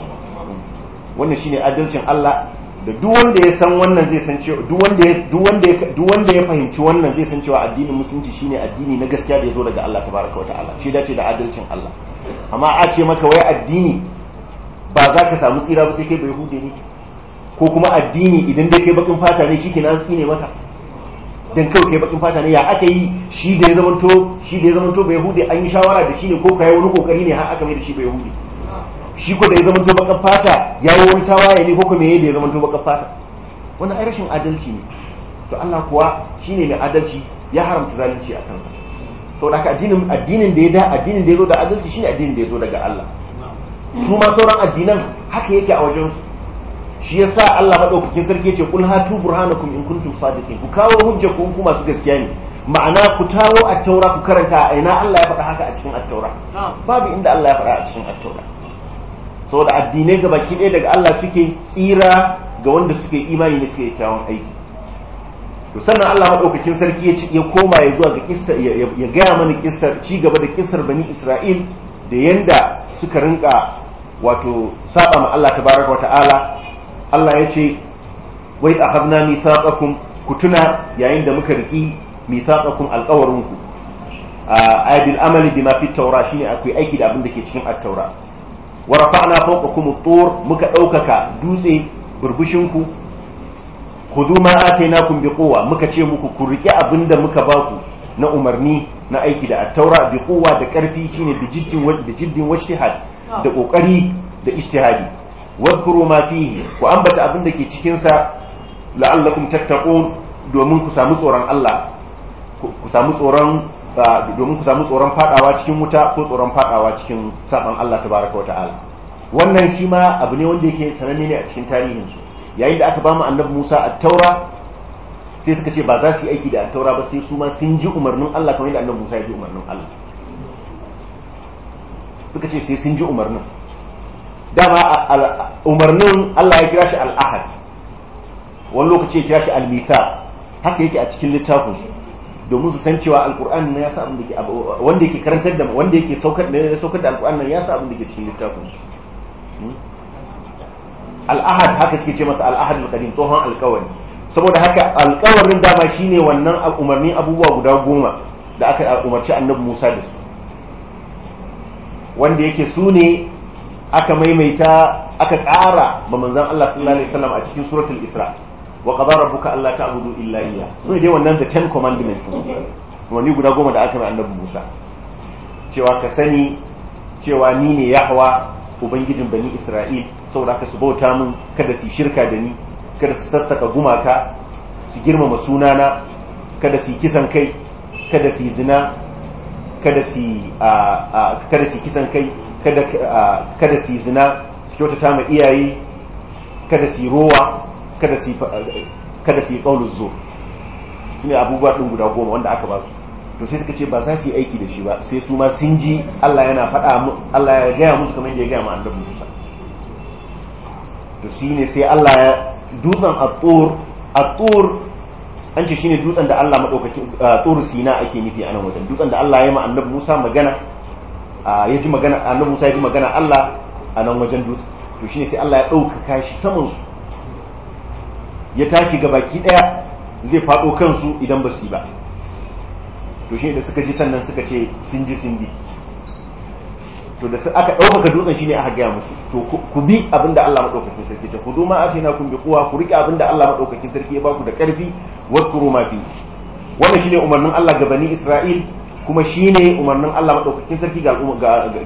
wannan shine adalcin Allah da duk wanda ya san wannan zai san cewa duk wanda ya fahimci wannan zai san cewa addinin musulunci shine addini na gaskiya da yazo daga Allah tabaraka wataala, shi dace da adalcin Allah. Amma a ce maka wai addini ba za ka samu tsira ba sai kai bai hude ne, ko kuma addini idan dai kai bakin fata ne shikenan an tsine maka dan kai kai bakin fata ne, ya aka yi shi da ya zamanto bai hude an yi shawara da shi ne, ko kai wani kokari ne har aka mai da shi bai hude? Shi ko da ya zamanto bakan fata yayi wani tawaye ne, ko kuma yayi da ya zamanto bakan fata? Wannan ai rashin adalci ne. To Allah kuwa shine mai adalci, ya haramta zalunci a kansa. Saboda haka addinin da ya zo da adalci shine addinin da ya zo daga Allah. Su ma sauran addinan haka yake a wajen su. Shi yasa Allah madaukakin sarki yace kul hatu burhanakum in kuntum sadiqin, ku kawo hujjaku in ku masu gaskiya ne. Ma'ana ku tawo at-taura ku karanta, a ina Allah ya faɗa haka a cikin at-taura? Babu inda Allah ya faɗa a cikin at-taura. Saboda addinai ga baki ɗaya daga Allah suke, tsira ga wanda suke imani ne, suke kyawun aiki. To sannan Allah madaukakin sarki ya koma ya zuwa ga kissa, ya gaya mana kissar, ci gaba da kissar bani Isra'il da yanda suka rinka wato saba ma Allah tabaraka wa ta'ala. Allah ya ce wai akhadna mithaqakum, ku tuna yayin da muka riki mithaqakum alqawarunku bil amali bima fi at-taura, shine akwai aiki da abin da ke cikin at-taura. Wa rafa'na fawqakum at-tur, muka daukaka dutse burbushinku. Khudhu ma atainakum biquwwa, muka ce muku ku riki abin da muka baku na umarni na aiki da at-taura biquwwa, da karfi, shine bijiddin wajtihad, da kokari da ijtihadi. wadhkuru ma fihi, ku ambata abin da ke cikin sa, la'allakum tattaqun, domin ku samu tsoron Allah, domin ku samu tsoron fadawa cikin wuta ko tsoron fadawa cikin saban Allah tabaraka wata'ala. Wannan shi ma abu ne wanda yake sananne ne a cikin tarihin su. Yayin da aka ba mu annabi Musa at-taura, sai suka ce ba za su yi aiki da at-taura ba sai su ma sun ji umarnin Allah kamar yadda annabi Musa ya ji umarnin Allah. suka ce sai sun ji umarnin. Dama umarnin Allah ya kira shi al-ahad, wani lokaci ya kira shi al-mithaq, haka yake a cikin littafin su, domin su san cewa alqur'ani ne ya sa abin da ke, wanda yake karantar da wanda yake saukar da alqur'ani ne ya sa abin da ke cikin littafin su. Al-ahad haka suke ce masa al-ahad al-qadim, tsohon alƙawari. Saboda haka alƙawarin dama shine wannan umarnin abubuwa guda 10 da aka umarci annabi Musa da su, wanda yake su ne aka maimaita aka ƙara ba manzon Allah sallallahu alaihi wasallam a cikin suratul Isra, wa qadara rabbuka alla ta'budu illa iyyah. Su dai wannan the 10 commandments wani guda 10 da aka mai annabi Musa, cewa ka sani cewa ni ne Yahwa ubangijin bani Isra'il, saboda haka su bauta min, kada su shirka da ni, kada su sassaka gumaka, su girmama sunana, kada su kisan kai, kada su zina, kada su kisan kai, kada su zina, su kyautata ma iyaye, kada su rowa, kada su yi qauluz zur. Sune abubuwa din guda 10 wanda aka ba su. To sai suka ce ba za su yi aiki da shi ba, sai su ma sun ji Allah yana faɗa, Allah ya gaya musu kamar yadda ya gaya ma annabi Musa. To shine sai Allah ya dutsen at-tur an ce shine dutsen da Allah madaukakin tur Sina ake nufi a nan wajen, dutsen da Allah ya ma annabi Musa magana, ya ji magana annabi Musa ya ji magana Allah a nan wajen dutsen. To shine sai Allah ya ɗaukaka shi saman su, ya tashi ga baki daya zai faɗo kansu idan ba su yi ba. To shine da suka ji sannan suka ce sun ji sun bi. To da aka ɗaukaka dutsen shine aka gaya musu to ku bi abinda Allah madaukakin sarki ce, khudhu ma atainakum bi quwwa, ku rike abinda Allah madaukakin sarki ya baku da karfi, wadkuru ma fi. Wannan shine umarnin Allah ga bani Isra'il, kuma shine umarnin Allah madaukakin sarki ga al'umma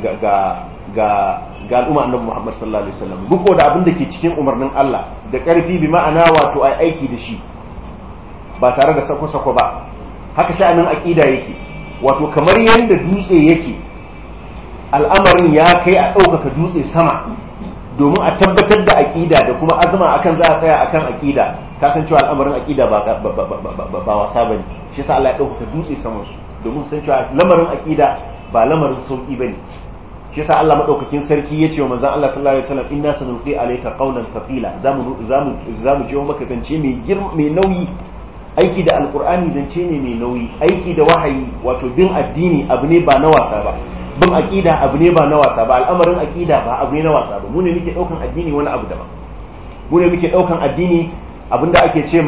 ga al'umma annabi Muhammad sallallahu alaihi wasallam. Riko da abinda ke cikin umarnin Allah da karfi, bi ma'ana wato ai aiki da shi ba tare da sako-sako ba. Haka sha'anin aqida yake, wato kamar yanda dutse yake, al'amarin ya kai a ɗaukaka dutse sama domin a tabbatar da aƙida da kuma azuma akan za a tsaya akan aƙida. Ka san cewa al'amarin aƙida ba wasa bane, shi yasa Allah ya ɗaukaka dutse saman su domin san cewa lamarin aƙida ba lamarin sauki bane. Shi yasa Allah madaukakin sarki ya ce wa manzon Allah sallallahu alaihi wasallam, inna sanulqi alayka qawlan thaqila, zamu ce maka zance mai nauyi. Aiki da alqur'ani zance ne mai nauyi, aiki da wahayi wato bin addini abu ne ba na wasa ba, bin aqida abu ne ba na wasa ba, al'amarin aqida ba abu ne na wasa ba. Mu ne muke daukan addini wani abu daban, mu ne muke daukan addini abinda ake ce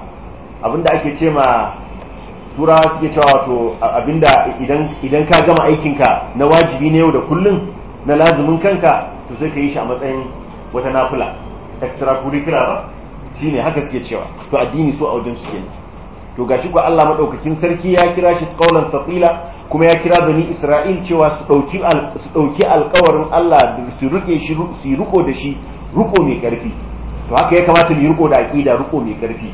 ma turawa suke cewa wato abinda idan ka gama aikinka na wajibi ne yau da kullun na lazumin kanka, to sai ka yi shi a matsayin wata nafila, extracurricular ba, shine haka suke cewa. To addini so a wajen su kenan. To gashi ko Allah madaukakin sarki ya kira shi qaulan thaqila, kuma ya kira bani Isra'il cewa su dauki alƙawarin Allah, su rike shi, su riko da shi riko mai karfi. To haka ya kamata mu riko da aqida, riko mai karfi.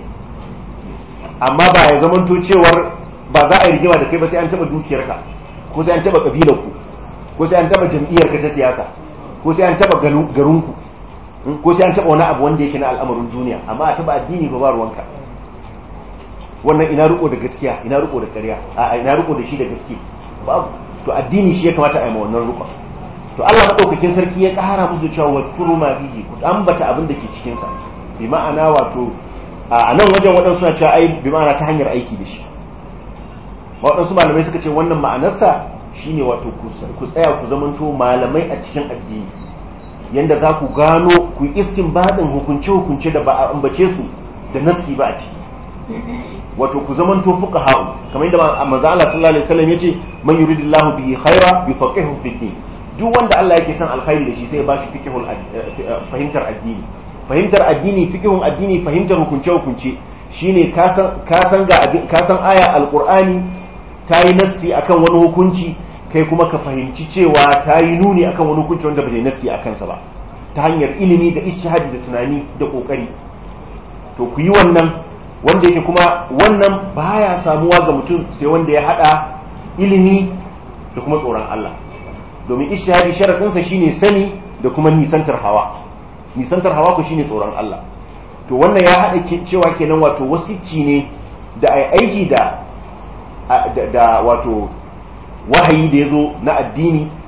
Amma ba ya zamanto cewar ba za a yi rigima da kai ba sai an taba dukiyarka, ko sai an taba kabilarku, ko sai an taba jam'iyyarka ta siyasa, ko sai an taba garinku, ko sai an taba wani abu wanda yake na al'amarin duniya. Amma a taba addini ba ruwanka. Wannan ina riko da gaskiya, ina riko da ƙarya, a ina riko da shi da gaske babu. To addini shi ya kamata a yi ma wannan riko. To Allah madaukakin sarki ya ƙara musu cewa wadkuru ma bihi, ku ambata abin da ke cikin sa, bi ma'ana wato a nan wajen waɗansu suna cewa ai bi ma'ana ta hanyar aiki da shi. Waɗansu malamai suka ce wannan ma'anarsa shine wato ku tsaya ku zamanto malamai a cikin addini, yanda za ku gano ku istinbadin hukunce da ba a ambace su da nassi ba a ciki. Wato ku zamanto fuqaha, kamar yadda manzo Allah sallallahu alaihi wasallam yace, man yuridillahu bihi khaira yufaqihu fi din. Duk wanda Allah yake son alkhairi da shi sai ya bashi fiqhul fahimtar addini. Fahimtar addini, fiqhun addini, fahimtar hukunce shine ka san aya alqur'ani ta yi nassi akan wani hukunci, kai kuma ka fahimci cewa ta yi nuni akan wani hukunci wanda bai nassi akan sa ba, ta hanyar ilimi da ijtihadi da tunani da kokari. To ku yi wannan, wanda yake kuma wannan baya samuwa ga mutum sai wanda ya hada ilimi da kuma tsoron Allah. Domin ijtihadi sharadin sa shine sani da kuma nisantar hawa ko shine tsoron Allah. To wannan ya hada cewa kenan wato wasicci ne da ai aiki da wato wahayi da yazo na addini,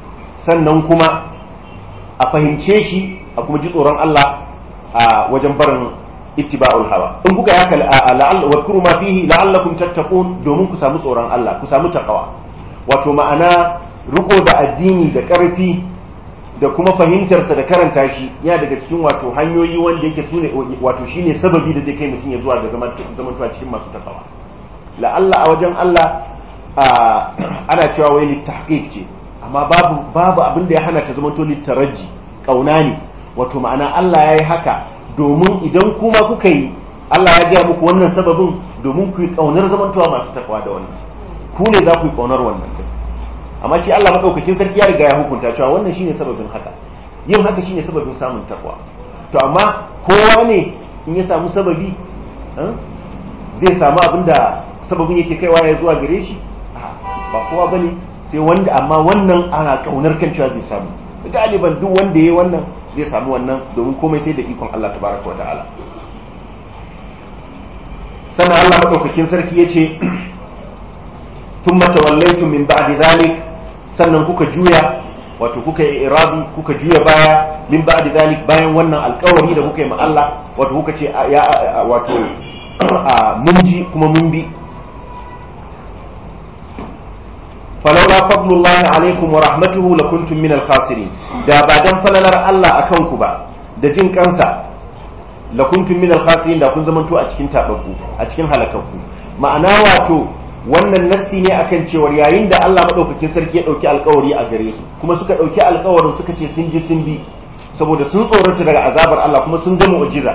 sannan kuma a fahimce shi a kuma ji tsoron Allah a wajen barin ittiba'ul hawa. In kuka haka wadhkuru ma fihi la'allakum tattaqun, domin ku samu tsoron Allah, ku samu taqwa. Wato ma'ana riko da addini da ƙarfi da kuma fahimtarsa da karanta shi yana daga cikin wato hanyoyi wanda yake sune wato shine sababi da zai kai mutum ya zuwa ga zamantowa cikin masu taqwa. La'alla a wajen Allah ana cewa wai littahqiq ce, amma babu abin da ya hana ta zamanto littaraji, kauna ne. Wato ma'ana Allah ya yi haka domin idan kuma kuka yi, Allah ya gaya muku wannan sababin domin ku yi kaunar zamantowa masu takwa da wannan, ku ne za ku yi kaunar wannan din. Amma shi Allah madaukakin sarki ya riga ya hukunta cewa wannan shine sababin haka, yin haka shine sababin samun takwa. To amma kowa ne in ya samu sababi zai samu abin da sababin yake kaiwa ya zuwa gare shi, ba kowa bane sai wanda, amma wannan ana kaunar kan cewa zai samu. Galiban duk wanda yayi wannan zai samu wannan, domin komai sai da ikon Allah tabaraka wa ta'ala. Sannan Allah madaukakin sarki yace thumma tawallaytum min ba'di dhalik, sannan kuka juya, wato kuka yi irabi, kuka juya baya min ba'di dhalik, bayan wannan alƙawari da kuka yi ma Allah, wato kuka ce wato mun ji kuma mun bi. falaula fadlullahi alaikum wa rahmatuhu lakuntum minal khasirin, da ba dan falalar Allah akan ku ba da jin kansa, lakuntum minal khasirin, da kun zamanto a cikin tababbu, a cikin halakakku. Ma'ana wato wannan nassi ne akan cewar yayin da Allah madaukakin sarki ya dauki alƙawari a gare su, kuma suka dauki alƙawarin suka ce sun ji sun bi, saboda sun tsorata daga azabar Allah kuma sun ga mu'jiza.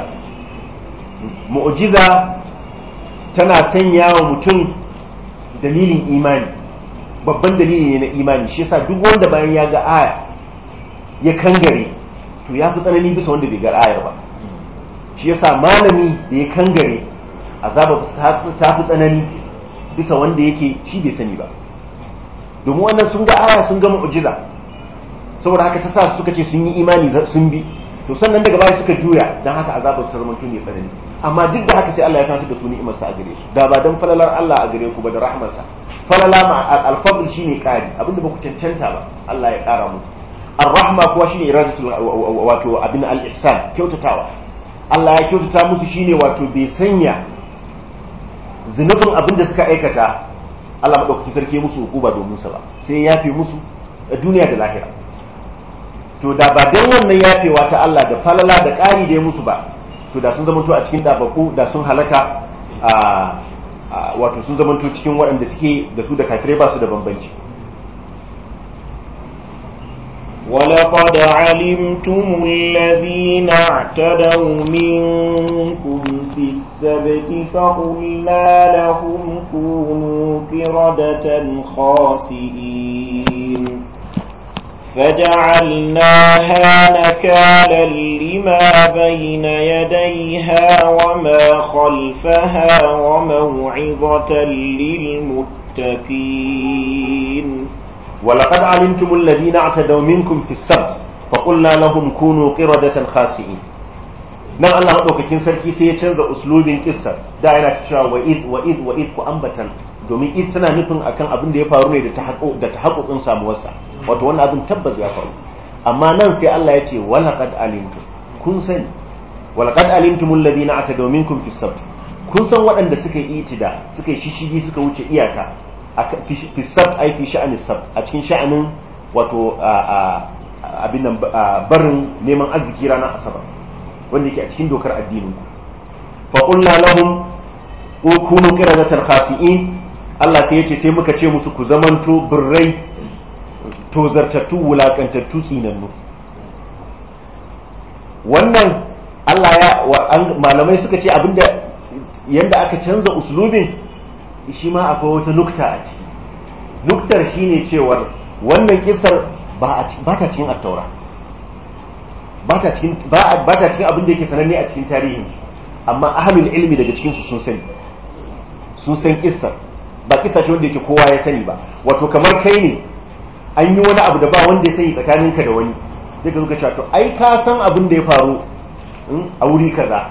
Mu'jiza tana sanya wa mutum dalilin imani, babban dalili ne na imani. Shi yasa duk wanda bayan ya ga aya ya kangare, to ya fi tsanani bisa wanda bai ga ayar ba. Shi yasa malami da ya kangare, azaba ta fi tsanani bisa wanda yake shi bai sani ba, domin wannan sun ga aya sun ga mu'jiza, saboda haka ta sa suka ce sun yi imani sun bi, to sannan daga baya suka juya, dan haka azabar ta zama tun tsanani. Amma duk da haka sai Allah ya kanta da su ni'imarsa a gare su, da ba dan falalar Allah a gare ku ba da rahmarsa. Falala ma al-fadl shine kari, abinda ba ku cancanta ba Allah ya kara muku. Ar-rahma kuwa shine iradatul wato abin al-ihsan, kyautatawa. Allah ya kyautata musu shine wato bai sanya zunubin abin da suka aikata Allah madaukakin sarki musu hukuma domin sa ba, sai ya yafe musu a duniya da lahira. To da ba dan wannan yafewa ta Allah da falala da kari da ya musu ba, to da sun zamanto a cikin dabaku, da sun halaka wato sun zamanto cikin waɗanda suke da su da kafirai ba su da bambanci. ولقد علمتم الذين اعتدوا منكم في السبت فقلنا لهم كونوا قردة خاسئين فجعلناها نكالا لما بين يديها وما خلفها وموعظة للمتقين. ولقد علمتم الذين اعتدوا منكم في السبت فقلنا لهم كونوا قردة خاسئين. nan Allah madaukakin sarki sai ya canza uslubin kissar, da yana cewa wa'id ku ambatan, domin id tana nufin akan abin da ya faru ne da tahaqquqin samuwarsa, wato wannan abin tabbas ya faru. Amma nan sai Allah ya ce walaqad alimtum, kun sani, walaqad alimtum alladhina atadaw minkum fi sabt, kun san waɗanda suka yi itida, suka yi shishigi, suka wuce iyaka fi sabt, ai fi sha'anin sabt, a cikin sha'anin wato abin nan barin neman arziki ranar asabar, wanda yake a cikin dokar addinin ku. Fa qulna lahum kunu qiradatan khasi'in, Allah sai yace sai muka ce musu ku zamanto birrai tozartattu, wulakantattu, tsinannu. Wannan Allah ya malamai suka ce abinda yanda aka canza uslubin shi ma akwai wata nukta a ciki. Nuktar shine cewar wannan kisar ba ta cikin at-taura, ba ta cikin abin da yake sananne a cikin tarihin, amma ahlul ilmi daga cikin su sun san kissar, ba kissa ce wanda yake kowa ya sani ba. Wato kamar kai ne an yi wani abu da ba wanda ya sani tsakaninka da wani, sai ka zo ka ce to ai ka san abin da ya faru a wuri kaza,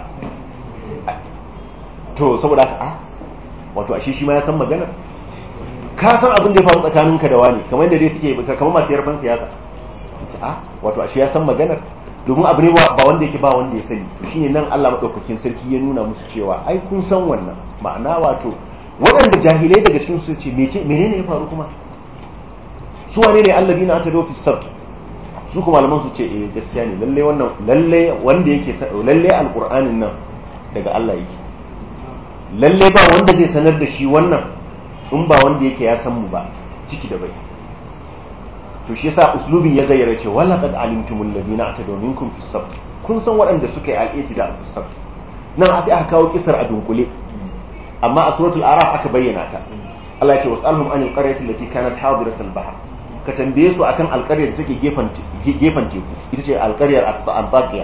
to saboda haka wato ashe shi ma ya san magana. Ka san abin da ya faru tsakaninka da wani, kamar yadda dai suke kamar masu yarfan siyasa, wato ashe ya san maganar, domin abu ne ba wanda yake ba wanda ya sani. to shine nan Allah madaukakin sarki ya nuna musu cewa ai kun san wannan, ma'ana wato waɗanda jahilai daga cikin su ce menene ya faru kuma, su wane ne alladina atadu fi sabt, su kuma malaman su ce gaskiya ne lalle wannan lalle wanda yake lalle alqur'anin nan daga Allah yake, lalle ba wanda zai sanar da shi wannan in ba wanda yake ya san mu ba ciki da bai. to shi yasa uslubin ya gayyara ce wala qad alimtumul ladina atadu minkum fi sabt, kun san waɗanda suka yi al-i'tida fi sabt. nan sai aka kawo kisar a dunkule, amma a suratul araf aka bayyana ta. Allah ya ce wasalhum anil qaryati allati kanat hadiratal bahr, ka tambaye su akan alƙaryar da take gefen teku, ita ce alƙaryar Antakiya.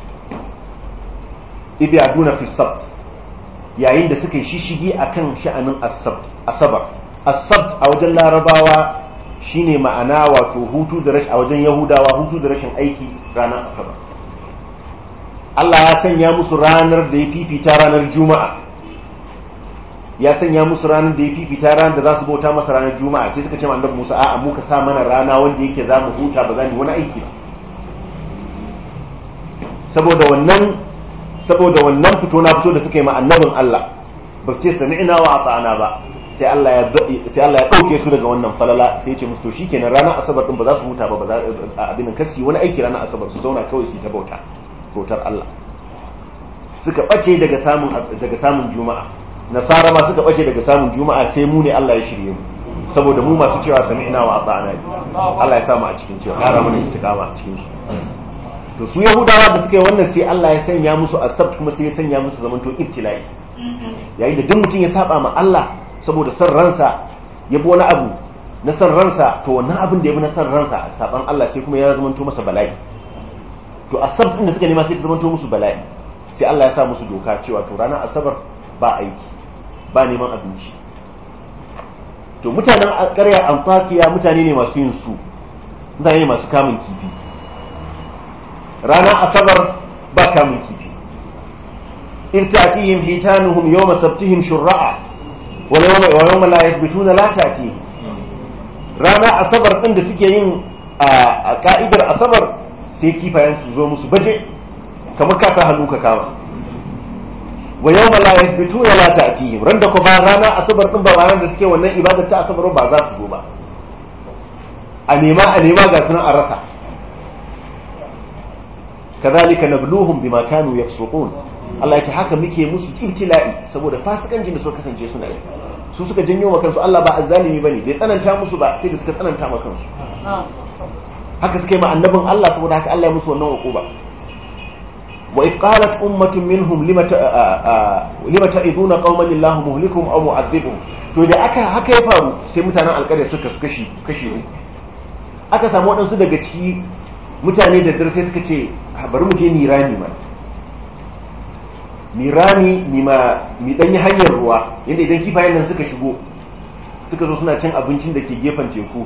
idh yaduna fi sabt, yayin da suka yi shishigi akan sha'anin asabar. As-sabt a wajen larabawa shine ma'ana wato hutu da rashin, a wajen yahudawa hutu da rashin aiki ranar asabar. Allah ya sanya musu ranar da ya fifita ranar juma'a, ya sanya musu ranar da ya fifita ranar da za su bauta masa ranar juma'a. sai suka ce annabi Musa a'a mu ka sa mana rana wanda yake za mu huta ba za mu wani aiki ba. saboda wannan fito na fito da suka yi ma annabin Allah, ba su ce sami'na wa ata'ana ba, sai Allah ya dauke su daga wannan falala, sai ya ce musu to shikenan ranar asabar din ba za su huta ba za abin kasi wani aiki ranar asabar, su zauna kawai su yi ta bautar Allah. suka bace daga samun juma'a. Nasara ma suka bace daga samun juma'a, sai mu ne Allah ya shirye mu, saboda mu masu cewa sami'na wa ata'ana. Allah ya sa mu a cikin cewa kara mana istiqama a cikin shi. to su yahudawa da suka yi wannan sai Allah ya sanya musu asabt, kuma sai ya sanya musu zamanto ibtila'i. yayin da duk mutum ya saba ma Allah saboda san ransa ya bi wani abu na san ransa, to wannan abin da ya bi na san ransa saban Allah sai kuma ya zamanto masa bala'i. to asabt din da suka nema sai ta zamanto musu bala'i, sai Allah ya sa musu doka cewa to ranar asabar ba aiki ba neman abinci. to mutanen ƙaryar Antakiya mutane ne masu yin su, mutane ne masu kamun kifi. ranar asabar ba kamun kifi. in ta'tihim hitanuhum yawma sabtihim shurra'a wa yawma la yathbituna la ta'tihim. ranar asabar din da suke yin a ka'idar asabar sai kifayen su zo musu baje kamar ka sa hannu ka kama. wa yawma la yathbituna la ta'tihim, randa ko ba ranar asabar din ba ranar da suke wannan ibadar ta asabar ba za su zo ba. a nema ga sunan a rasa. kadhalika nabluhum bima kanu yafsuqun. Allah ya ce haka muke musu ibtila'i saboda fasikancin da suka kasance suna yi. su suka janyo ma kansu, Allah ba azzalimi bane, bai tsananta musu ba sai da suka tsananta ma kansu. haka suka yi ma annabin Allah, saboda haka Allah ya musu wannan uquba. wa if qalat ummatun minhum lima ta'iduna qauman illahu muhlikuhum aw mu'adhibuhum. to da haka ya faru sai mutanen alƙarya suka kashi aka samu waɗansu daga ciki mutane da dare sai suka ce bari mu je nirani ma mi dan yi hanyar ruwa, yadda idan kifayen nan suka shigo suka zo suna cin abincin da ke gefen teku,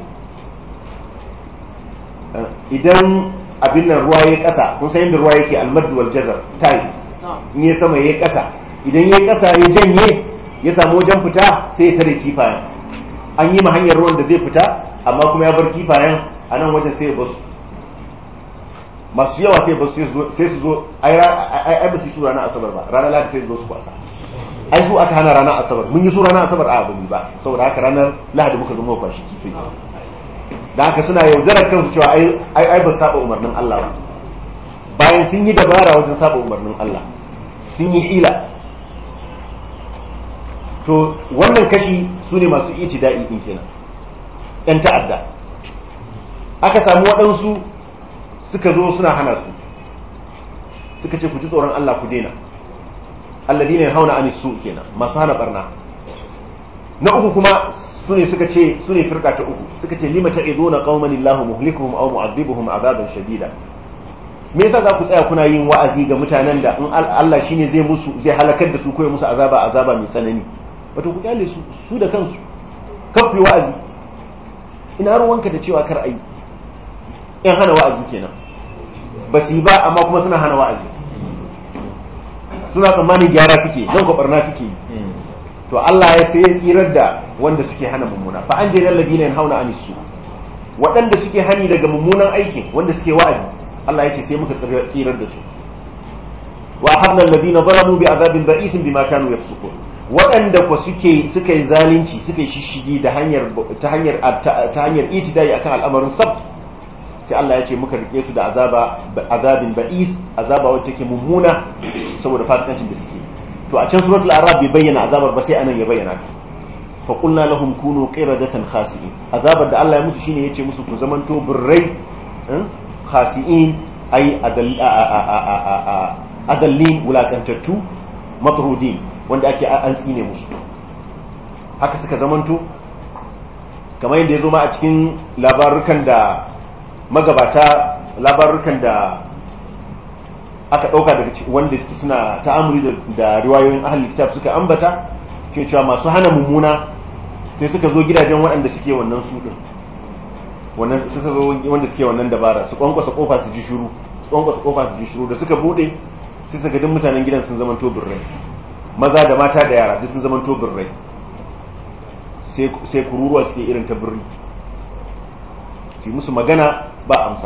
idan abin nan ruwa ya kasa, kun san yadda ruwa yake almad wal jazar tai, in ya sama ya kasa, idan ya kasa ya janye ya samu wajen fita sai ya tare kifayen. an yi ma hanyar ruwan da zai fita amma kuma ya bar kifayen a nan wajen sai ya basu masu yawa, sai su zo ai ba su yi ranar asabar ba, ranar lahadi sai su zo su kwasa. ai su aka hana ranar asabar, mun yi su ranar asabar a abu ba, saboda haka ranar lahadi muka zo muka kwashi kifi. da haka suna yaudarar kansu cewa ai ba saba umarnin Allah ba, bayan sun yi dabara wajen saba umarnin Allah, sun yi hila. to wannan kashi su ne masu itida'i din kenan, yan ta'adda. aka samu waɗansu suka zo suna hana su, suka ce ku ji tsoron Allah ku daina. alladina yahauna anis su kenan, masu hana barna. na uku kuma sune suka ce sune firqa ta uku, suka ce lima ta'iduna qauman illahu muhlikuhum aw mu'adhibuhum azaban shadida. me yasa za ku tsaya kuna yin wa'azi ga mutanen da in Allah shine zai halakar da su ko musu azaba mai tsanani? wato ku kyale su da kansu, kafi wa'azi. ina ruwanka da cewa kar ayi? in hana wa'azi kenan, ba su yi ba amma kuma suna hana wa'azi, suna tsammanin gyara suke, nan ko barna suke yi. to Allah ya sai ya tsirar da wanda suke hana mummuna. fa an jina alladina yanhauna anis su, waɗanda suke hani daga mummunan aikin wanda suke wa'azi Allah ya ce sai muka tsirar da su wa habna alladhina zalamu bi adhabin ba'isin bima kanu yafsukun waɗanda ko suka yi zalunci suka yi shishigi ta hanyar itidai akan al'amarin sabt sai Allah ya ce muka rike su da azabin ba'is azaba wacce take mummuna saboda fasikancin da suke to a can suratul arab bai bayyana azabar ba sai anan ya bayyana ta fa qulna lahum kunu qiradatan khasi'in azabar da Allah ya musu shine yace musu ku zamanto burrai khasi'in ay adallin wulakantattu matrudin wanda ake an tsine musu haka suka zamanto kamar yadda ya zo ma a cikin labarukan da magabata labarukan da aka ɗauka daga wanda suna ta'amuri da riwayoyin ahli kitab suka ambata ke cewa masu hana mummuna sai suka zo gidajen waɗanda suke wannan su din wannan suka zo wanda suke wannan dabara su kwankwasa kofa su ji shiru da suka bude sai suka ga mutanen gidan sun zama birrai maza da mata da yara duk sun zama birrai sai kururuwa suke irin ta birri su musu magana ba amsa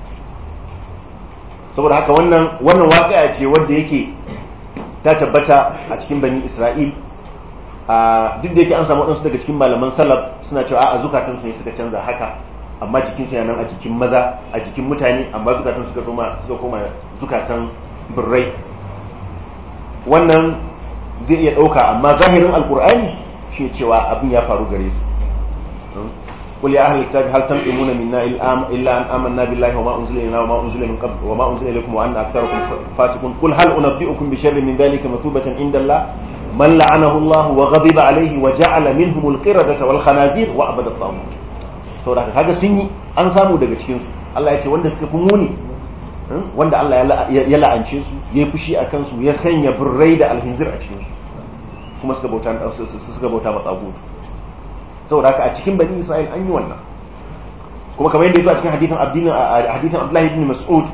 saboda haka wannan waƙi'a ce wadda yake ta tabbata a cikin bani Isra'il duk da yake an samu waɗansu daga cikin malaman salaf suna cewa a zukatansu ne suka canza haka amma jikinsu yana nan a jikin maza a jikin mutane amma zukatan suka koma zukatan birrai wannan zai iya ɗauka amma zahirin alkur'ani shi cewa abin ya faru gare su قل يا أهل الكتاب هل تنقمون منا إلا أن آمنا بالله وما أنزل إلينا وما أنزل من قبل وما أنزل إليكم وأن أكثركم فاسقون قل هل أنبئكم بشر من ذلك مثوبة عند الله من لعنه الله وغضب عليه وجعل منهم القردة والخنازير وعبد الطاغوت saboda kaga sun yi an samu daga cikin su Allah ya ce wanda suka fi muni wanda Allah ya la'ance su yayi fushi akan su ya sanya burrai da alhinzir a cikin su kuma suka bauta matsagut saboda haka a cikin bani Isra'il an yi wannan kuma kamar yadda yazo a cikin hadithin Abdullah ibn Mas'ud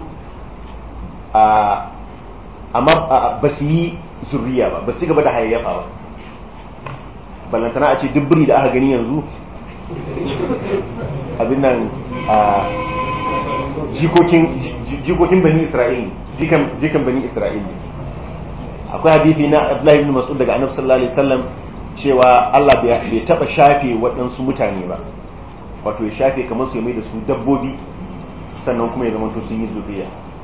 amma ba su yi zurriya ba su gaba da hayayyafa ba ballantana a ce dubbiri da aka gani yanzu abin nan jikokin bani Isra'il jikan bani Isra'il akwai hadithi na Abdullah ibn Mas'ud daga Annabi sallallahu alaihi wasallam cewa Allah bai taba shafe waɗansu mutane ba wato ya shafe kamar su ya mai da su dabbobi sannan kuma ya zama to sun yi zuriya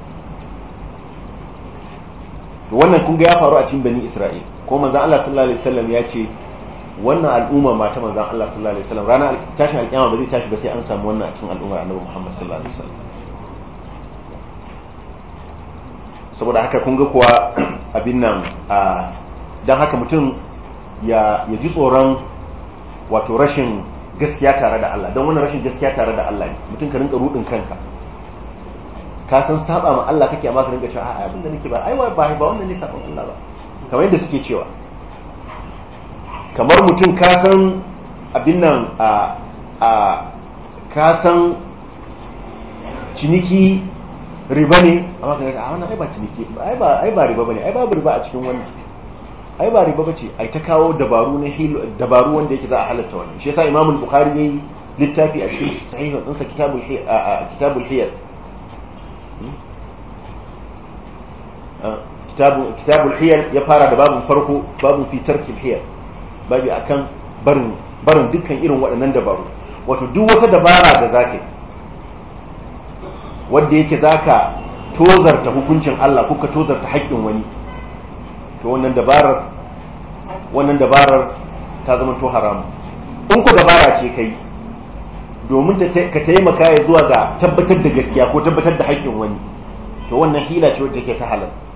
to wannan kun ga ya faru a cikin bani Isra'il ko manzon Allah sallallahu alaihi wasallam ya ce wannan al'umma mata manzon Allah sallallahu alaihi wasallam ranar tashin alƙiyama ba zai tashi ba sai an samu wannan a cikin al'ummar Annabi Muhammad sallallahu alaihi wasallam saboda haka kun ga kuwa abin nan dan haka mutum ya ji tsoron wato rashin gaskiya tare da Allah don wannan rashin gaskiya tare da Allah ne mutum ka rinka rudin kanka ka san saba ma Allah kake amma ka rinka cewa a'a abin da nake ba ai ba wannan ne saban Allah ba kamar yadda suke cewa kamar mutum ka san abin nan ka san ciniki riba ne amma ka ga a wannan ai ba ciniki ai ba riba bane ai babu riba a cikin wannan ai ba riba bace ai ta kawo dabaru wanda yake za a halatta wannan shi yasa Imam al-Bukhari yayi littafi a cikin sahih din sa kitabul hiyar kitabul hiyar ya fara da babun farko babun fi tarkil hiyar babu akan barin dukkan irin waɗannan dabaru wato duk wata dabara da zaka wanda yake zaka tozarta hukuncin Allah ko ka tozarta haƙƙin wani to wannan dabarar ta zama to haramu in ku dabara ce kai domin ka taimaka ya zuwa ga tabbatar da gaskiya ko tabbatar da haƙƙin wani to wannan hila ce wadda take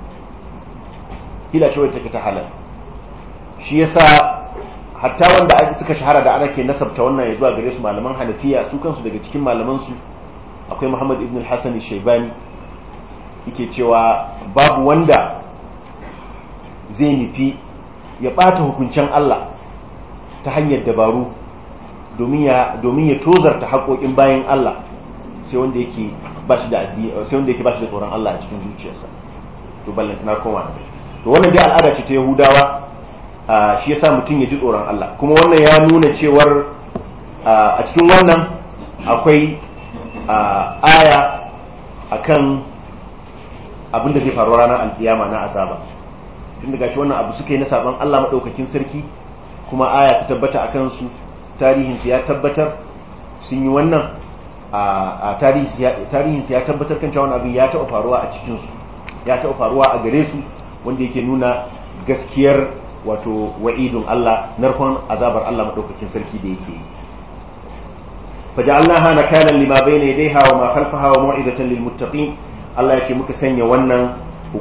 ta halal shi yasa hatta wanda suka shahara da ana ke nasabta wannan ya zuwa gare su malaman Hanafiya su kansu daga cikin malaman su akwai Muhammad ibn al-Hasan al-Shaybani yake cewa babu wanda zai nufi ya ɓata hukuncen Allah ta hanyar dabaru domin ya tozarta haƙoƙin bayan Allah sai wanda yake ba shi da tsoron Allah a cikin zuciyarsa to ballan na koma to wannan dai al'ada ce ta Yahudawa shi yasa mutum ya ji tsoron Allah kuma wannan ya nuna cewar a cikin wannan akwai aya akan abin da zai faru ranar alkiyama na azaba, tun daga shi wannan abu suka yi na saban Allah madaukakin sarki kuma aya ta tabbata akan su, tarihin su ya tabbatar sun yi wannan a tarihin su ya tabbatar kan cewa wannan abin ya taɓa faruwa a cikin su, ya taɓa faruwa a gare su, wanda yake nuna gaskiyar wato wa'idun Allah, narkon azabar Allah madaukakin sarki da yake yi. faja'alnaha nakalan lima bayna yadayha wa ma khalfaha wa maw'idatan lil muttaqin. Allah ya ce muka sanya wannan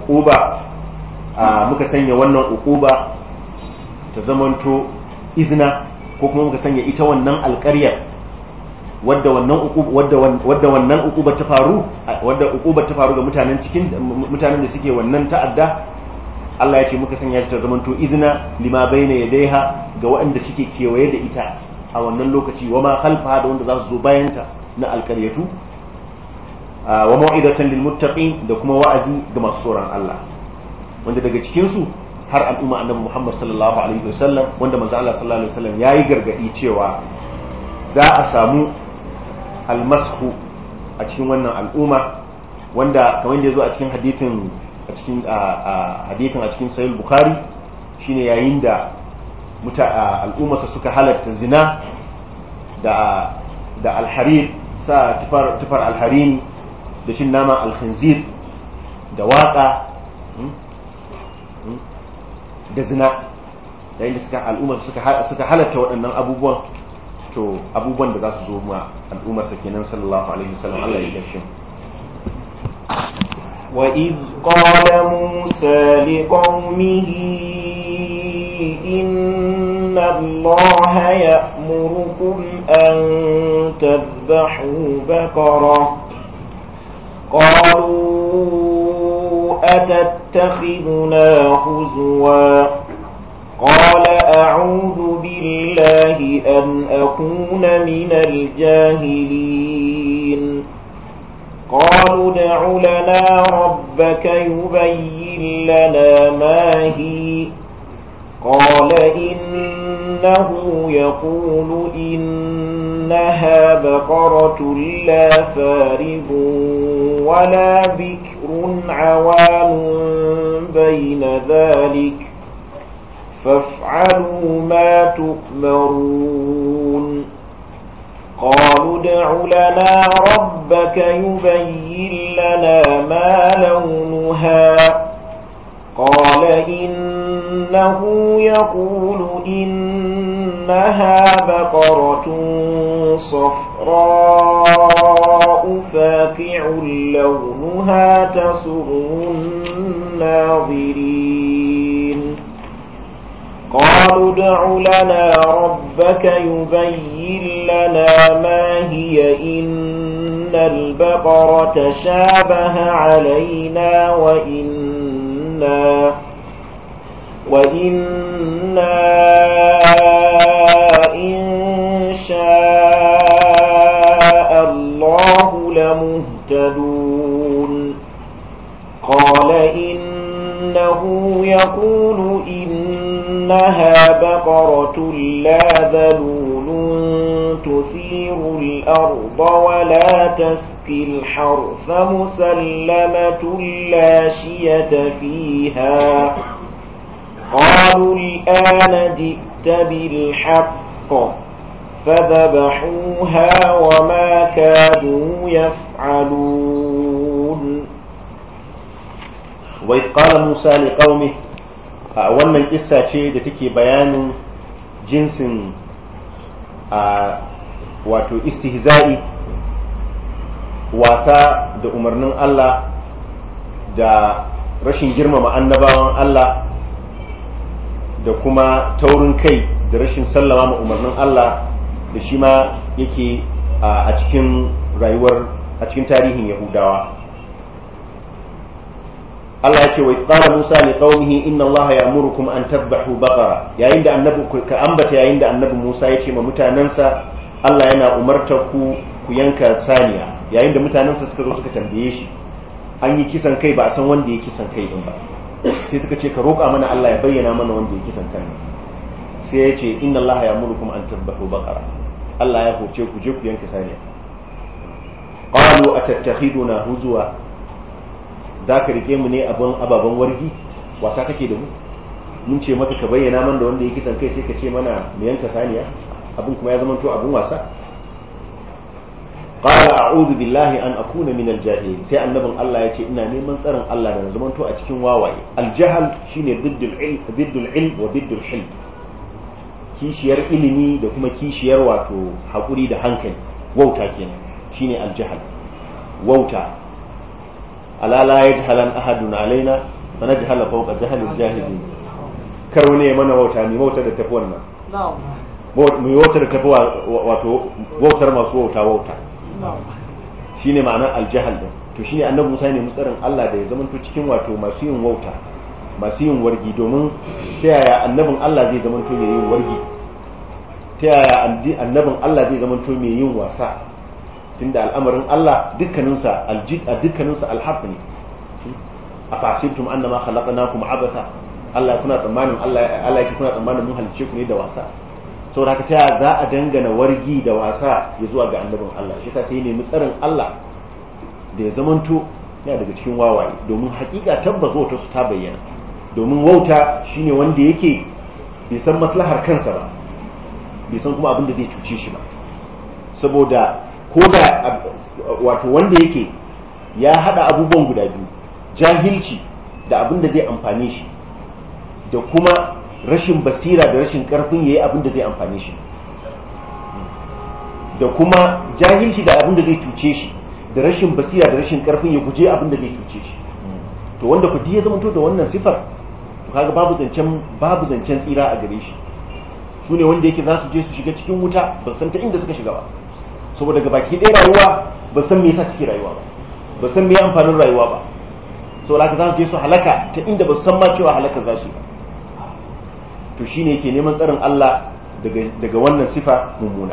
uquba ta zamanto izina, ko kuma muka sanya ita wannan alƙaryar wadda wannan uquba ta faru ga mutanen da suke wannan ta'adda. Allah ya ce muka sanya ta zamanto izina lima bayna yadayha ga waɗanda suke kewaye da ita a wannan lokaci, wa ma khalfaha da wanda za su zo bayanta na alƙaryatu, wa mau'izatan lil muttaqin da kuma wa'azi ga masu tsoron Allah, wanda daga cikin su har al'umma annabi Muhammad sallallahu alaihi wasallam, wanda manzo Allah sallallahu alaihi wasallam yayi gargadi cewa za a samu almashu a cikin wannan al'umma, wanda kamar yadda yazo a cikin hadithin a cikin sahih bukhari, shine yayin da al'ummarsa suka halatta zina da alharir, sa tufar alharini da cin nama alkhinzir da waka da zina, yayin da al'ummarsa suka halatta waɗannan abubuwan, to abubuwan da za su zo ma al'ummarsa kenan sallallahu alaihi wasallam. Allah ya gashin. وإذ قال موسى لقومه إن الله يأمركم أن تذبحوا بقرة قالوا أتتخذنا هزوا قال أعوذ بالله أن أكون من الجاهلين قالوا ادع لنا ربك يبين لنا ما هي قال إنه يقول إنها بقرة لا فارض ولا بكر عوان بين ذلك فافعلوا ما تؤمرون قالوا ادع لنا ربك يبين لنا ما لونها قال إنه يقول إنها بقرة صفراء فاقع لونها تسر الناظرين قالوا ادع لنا ربك يبين لنا ما هي إن البقرة شابه علينا وإنا إن شاء الله لمهتدون قال إنه يقول إنها بقرة لا ذلول تثير الأرض ولا تسقي الحرث مسلمة لا شية فيها قالوا الآن جئت بالحق فذبحوها وما كادوا يفعلون. وإذ قال موسى لقومه، wannan kissa ce da take bayanin jinsin wato istihza'i, wasa da umarnin Allah da rashin girmama annabawan Allah da kuma taurin kai da rashin sallama ma umarnin Allah da shi ma yake a cikin tarihin Yahudawa. Allah ya ce wa qala Musa li qaumihi inna Allah ya'murukum an tadhbahu baqara, yayin da annabi Musa ya ce ma mutanansa Allah yana umartar ku yanka saniya, yayin da mutanansa suka zo suka tambaye shi an yi kisan kai ba a san wanda ya kisan kai din ba, sai suka ce ka roƙa mana Allah ya bayyana mana wanda ya kisan kai. Sai ya ce inna Allah ya'murukum an tadhbahu baqara, Allah ya hoce ku je ku yanka saniya. qalu atattakhiduna huzwa zaka rike mu ne ababan wargi wasa kake da mu mun ce maka ka bayyana man da wanda yake san kai sai ka ce mana mu yanka saniya abin kuma ya zama to abin wasa qala a'udhu billahi an akuna min al-jahilin sai annabin Allah ya ce ina neman tsarin Allah da zaman to a cikin wawaye al-jahl shine diddul ilm wa diddul hilm kishiyar ilimi da kuma kishiyar wato hakuri da hankali wauta kenan shine al-jahl wauta ala la yajhalan ahadun alaina fanajhala fawqa jahli al-jahilin karo ne mana wauta ni wauta da tafi wannan mu wauta da tafi wato wautar masu wauta shine ma'ana al-jahl din to shine annabi Musa ne mutsarin Allah da ya zamanto cikin wato masu yin wauta masu yin wargi domin ta yaya annabin Allah zai zamanto mai yin wargi ta yaya annabin Allah zai zamanto mai yin wasa tunda al'amarin Allah dukkaninsa dukkaninsa al-haq ne afasibtum annama khalaqnakum abatha Allah kuna tsammanin Allah yake kuna tsammanin mun halice ku ne da wasa saboda haka ta za a dangana wargi da wasa ya zuwa ga annabin Allah shi yasa sai nemi tsarin Allah da ya zamanto yana daga cikin wawaye domin hakika tabbas wauta su ta bayyana domin wauta shine wanda yake bai san maslahar kansa ba bai san kuma abin da zai cuce shi ba saboda ko da wato wanda yake ya hada abubuwan guda biyu jahilci da abin da zai amfane shi da kuma rashin basira da rashin karfin yayi abin da zai amfane shi da kuma jahilci da abin da zai cuce shi da rashin basira da rashin karfin ya guje abin da zai cuce shi to wanda ku ya zama to da wannan sifar to kaga babu zancen tsira a gare shi su ne wanda yake za su je su shiga cikin wuta ba san ta inda suka shiga ba saboda ga baki ɗaya rayuwa ba san me yasa suke rayuwa ba san me amfanin rayuwa ba saboda haka za su je su halaka ta inda ba su san ma cewa halaka za su to shine yake neman tsarin Allah daga wannan sifa mummuna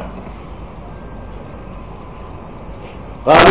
قال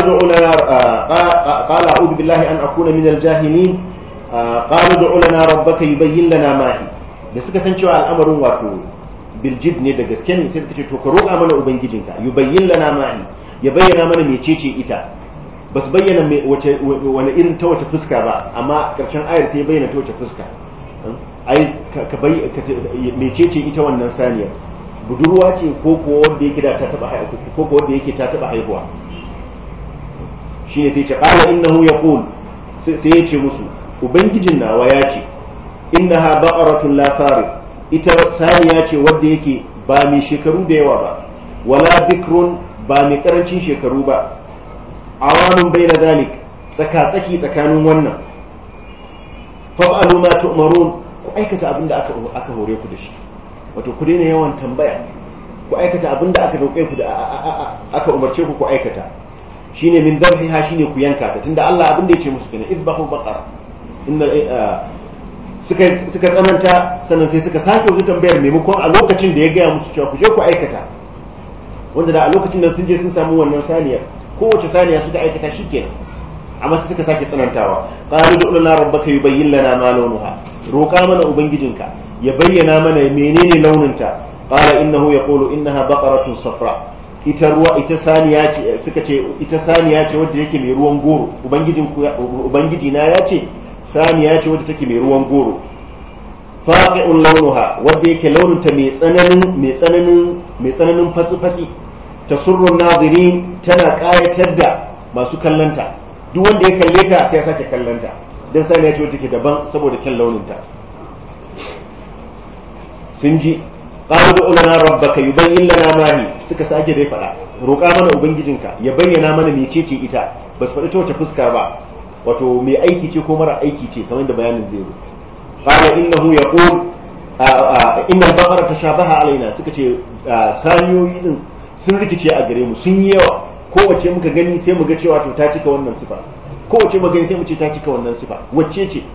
أعوذ بالله أن أكون من الجاهلين قال ادع لنا ربك يبين لنا ما هي da suka san cewa al'amarin wato biljid ne da gaske ne sai suka ce to ka roƙa mana ubangijinka yubayyin lana ma'i ya bayyana mana mecece ita bas bayyana wani irin ta wace fuska ba amma karshen ayar sai ya bayyana ta wace fuska ai ka mecece ita wannan saniyar budurwa ce ko wanda yake da ta taba haihuwa ko wanda yake ta taba haihuwa shine sai ce qala innahu yaqul sai ya ce musu ubangijin nawa ya ce innaha baqaratun la farid ita saniya ce wanda yake ba mai shekaru da yawa ba wala bikrun ba mai karancin shekaru ba awanun baina dalik tsaka-tsaki tsakanin wannan fa'alu ma tu'marun ku aikata abinda aka hore ku da shi wato ku daina yawan tambaya ku aikata abinda aka roƙe ku da aka umarce ku aikata shine min dhabhiha shine ku yanka ta tunda Allah abinda yace musu kenan izbahu baqara inna suka tsananta sannan sai suka sake wata tambayar maimakon a lokacin da ya gaya musu cewa ku je ku aikata wanda da a lokacin da sun je sun samu wannan saniyar kowace saniya suka aikata shikenan amma sai suka sake tsanantawa qalu du lana rabbaka yubayyin lana ma launuha roka mana ubangijinka ya bayyana mana menene launinta qala innahu yaqulu innaha baqaratun safra ita saniya ce suka ce ita saniya ce wadda yake mai ruwan goro ubangiji na ya ce saniya ce wadda take mai ruwan goro faqi'un launuha wadda yake launinta mai tsananin fasi tasurrun nazirin tana kayatar da masu kallanta duk wanda ya kalle ta sai ya sake kallanta dan saniya ce wadda take daban saboda kyan launinta sun ji qalu lana rabbaka yubayyin lana ma hi suka sake dai fada roƙa mana ubangijinka ya bayyana mana mecece ita ba su faɗi ta wace fuska ba wato mai aiki ce ko mara aiki ce kamar da bayanin zai zo qala innahu yaqul inna al-baqara tashabaha alaina suka ce saniyoyi din sun rikice a gare mu sun yi yawa kowace muka gani sai mu ga cewa to ta cika wannan sifa kowace muka gani sai mu ce ta cika wannan sifa wacce ce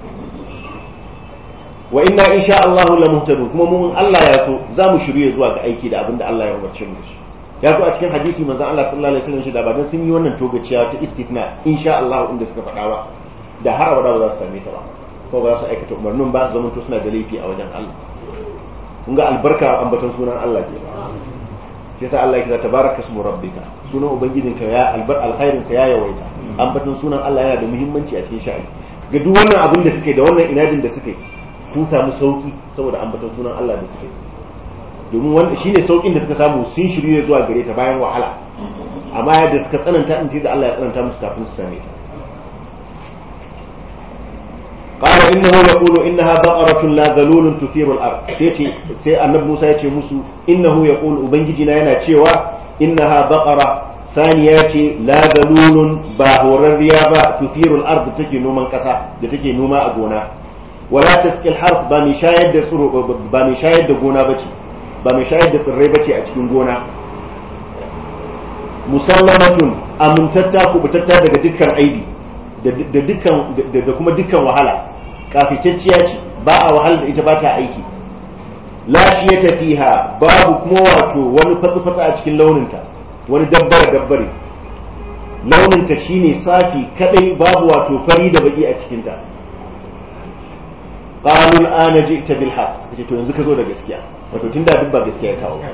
wa inna insha Allah la muhtadun kuma mun Allah ya so za mu shirye zuwa ga aiki da abinda Allah ya umarce mu shi ya zo a cikin hadisi manzon Allah sallallahu alaihi wasallam shi da badan sun yi wannan togaciya ta istithna insha Allah inda suka faɗa ba da har abada ba za su same ta ba ko ba za su aikata umarnin ba zaman to suna da laifi a wajen Allah kun ga albarka ambaton sunan Allah ke shi yasa Allah ya kira tabaraka ismu rabbika, sunan ubangijinka ya alkhairin sa ya yawaita. Ambaton sunan Allah yana da muhimmanci a cikin sha'ani. Ga duk wannan abin da suke da wannan inadin da suke sun samu sauki saboda ambaton sunan Allah da suke, domin wanda shine saukin da suka samu sun shirye zuwa gare ta bayan wahala, amma yadda suka tsananta in da Allah ya tsananta musu kafin su same ta. qala innahu yaqulu innaha baqaratun la dhalulun tuthiru al-ard, sai annabi Musa ya ce musu innahu yaqulu ubangiji na yana cewa innaha baqara saniya ce la dhalulun ba horarriya ba tuthiru al-ard take noman kasa da take noma a gona, wala tasqi al-harf ba mai shayar da tsiro ba mai shayar da gona bace, ba mai shayar da tsirrai bace a cikin gona. Musallamatun amintatta kubutatta daga dukkan aibi da kuma dukkan wahala, kafitacciya ce ba a wahala da ita ba ta aiki. Lashiyata fiha babu kuma wato wani fatsa a cikin launinta, wani dabbare launinta shine safi kadai, babu wato fari da baki a cikin ta. Qalu al'ana ji'ta bil haqq, kace to yanzu ka zo da gaskiya, wato tunda duk ba gaskiya ya kawo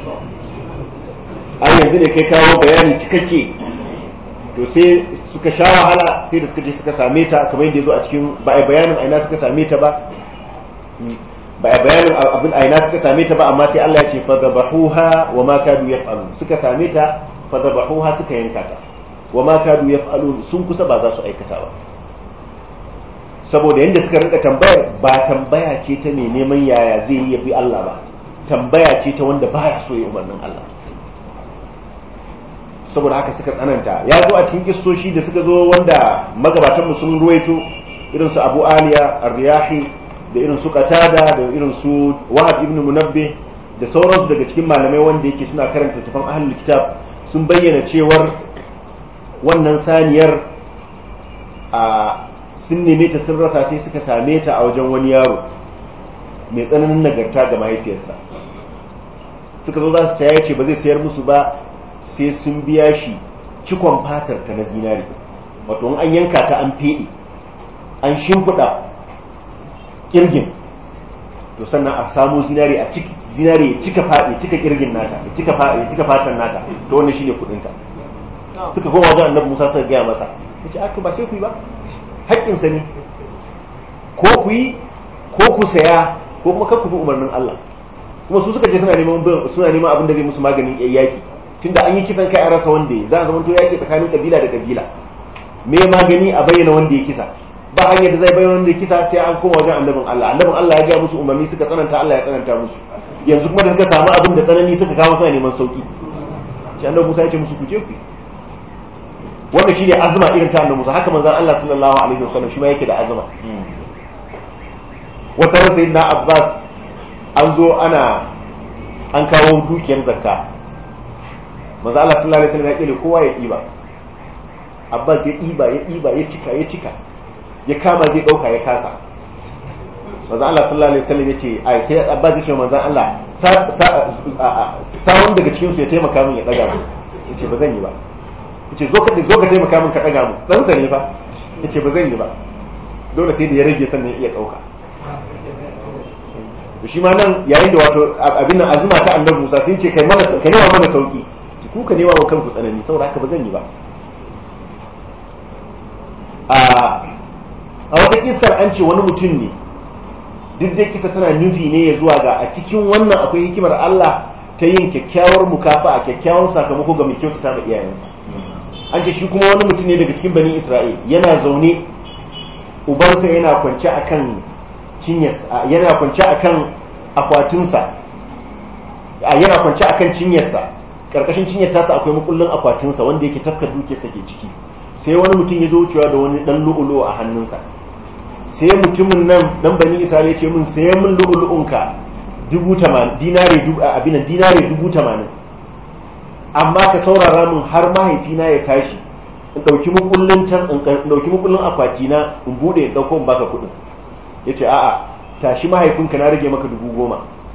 ai yanzu ne kai kawo bayani cikakke. To sai suka sha wahala, sai da suka je suka same ta kamar yadda yazo a cikin ba ai bayanin aina suka same ta ba, abin aina suka same ta ba, amma sai Allah ya ce fadhabahuha wa ma kadu yaf'alun, suka same ta fadhabahuha suka yanka ta, wa ma kadu yaf'alun sun kusa ba za su aikata ba, saboda yanda suka rinka tambayar ba tambaya ce ta mai neman yaya zai yi yabi Allah ba, tambaya ce ta wanda baya so ya umarnin Allah. Saboda haka suka tsananta. Ya zo a cikin kissoshi da suka zo wanda magabatan mu sun ruwaito, irin su Abu Aliya Ar-Riyahi da irin su Qatada da irin su Wahab ibn Munabbih da sauransu daga cikin malamai wanda yake suna karanta tafan ahlul kitab, sun bayyana cewar wannan saniyar sun neme ta sun rasa, sai suka same ta a wajen wani yaro mai tsananin nagarta ga mahaifiyarsa. Suka zo za su saya, ya ce ba zai sayar musu ba sai sun biya shi cikon fatar ta na zinari, wato an yanka ta an fede an shimfiɗa kirgin, to sannan a samu zinari ya cika kirgin nata, ya cika fatar nata, to wannan shine kudin ta. Suka koma wajen annabi Musa suka gaya masa, yace aka ba sai ku yi ba, haƙƙin sa ne, ko ku yi ko ku saya ko kuma kar ku bi umarnin Allah. Kuma su suka je suna neman abin da zai musu maganin yaki, tunda an yi kisan kai a rasa wanda ya za a zama to yaki tsakanin kabila da kabila, me magani a bayyana wanda ya kisa, ba hanyar da zai bayyana wanda ya kisa sai an koma wajen annabin Allah ya ga musu umarni suka tsananta, Allah ya tsananta musu. Yanzu kuma da suka samu abin da tsanani suka kawo suna neman sauki, sai annabi Musa ya ce musu ku je ku. Wannan shine azuma irin ta annabi Musa, haka manzon Allah sallallahu alaihi wasallam shi ma yake da azuma. Wata ran sayyidina Abbas an zo an kawo dukiyar zakka, manzo Allah sallallahu alaihi wasallam ya kire kowa ya ɗiba. Abbas ya ɗiba ya cika ya kama zai dauka ya kasa. Manzo Allah sallallahu alaihi wasallam ya ce ai sai Abbas ya ce manzo Allah sawun daga cikin su ya taimaka min ya daga mu, yace ba zan yi ba, yace zo ka taimaka min ka daga mu, dan sa ne fa, yace ba zan yi ba, dole sai da ya rage sannan ya iya dauka. To shi ma nan yayin da wato abin nan azuma ta annabi Musa sun ce kai nema mana sauki, ku ka nema wa kanku tsanani, saboda haka ba zan yi ba. A wata kissar an ce wani mutum ne, duk dai kissa tana nufi ne ya zuwa ga a cikin wannan akwai hikimar Allah ta yin kyakkyawar mukafa, kyakkyawar sakamako ga mai kyautata da iyayensa. An ce shi kuma wani mutum ne daga cikin bani Isra'il, yana zaune ubansa yana kwance akan cinyarsa, yana kwance akan akwatinsa, yana kwance akan cinyarsa, karkashin cinyar tasa akwai makullin akwatinsa wanda yake taskar dukiyarsa ke ciki. Sai wani mutum ya zo wucewa da wani dan lu'ulu a hannunsa, sai mutumin nan dan bani Isra'ila ya ce min sai mun lu'ulu'unka 80,000 dinare 80,000, amma ka saurara min har mahaifina ya tashi in dauki makullin akwatina in bude in dauko in baka kudin. Yace a'a, tashi mahaifinka na rage maka 10,000,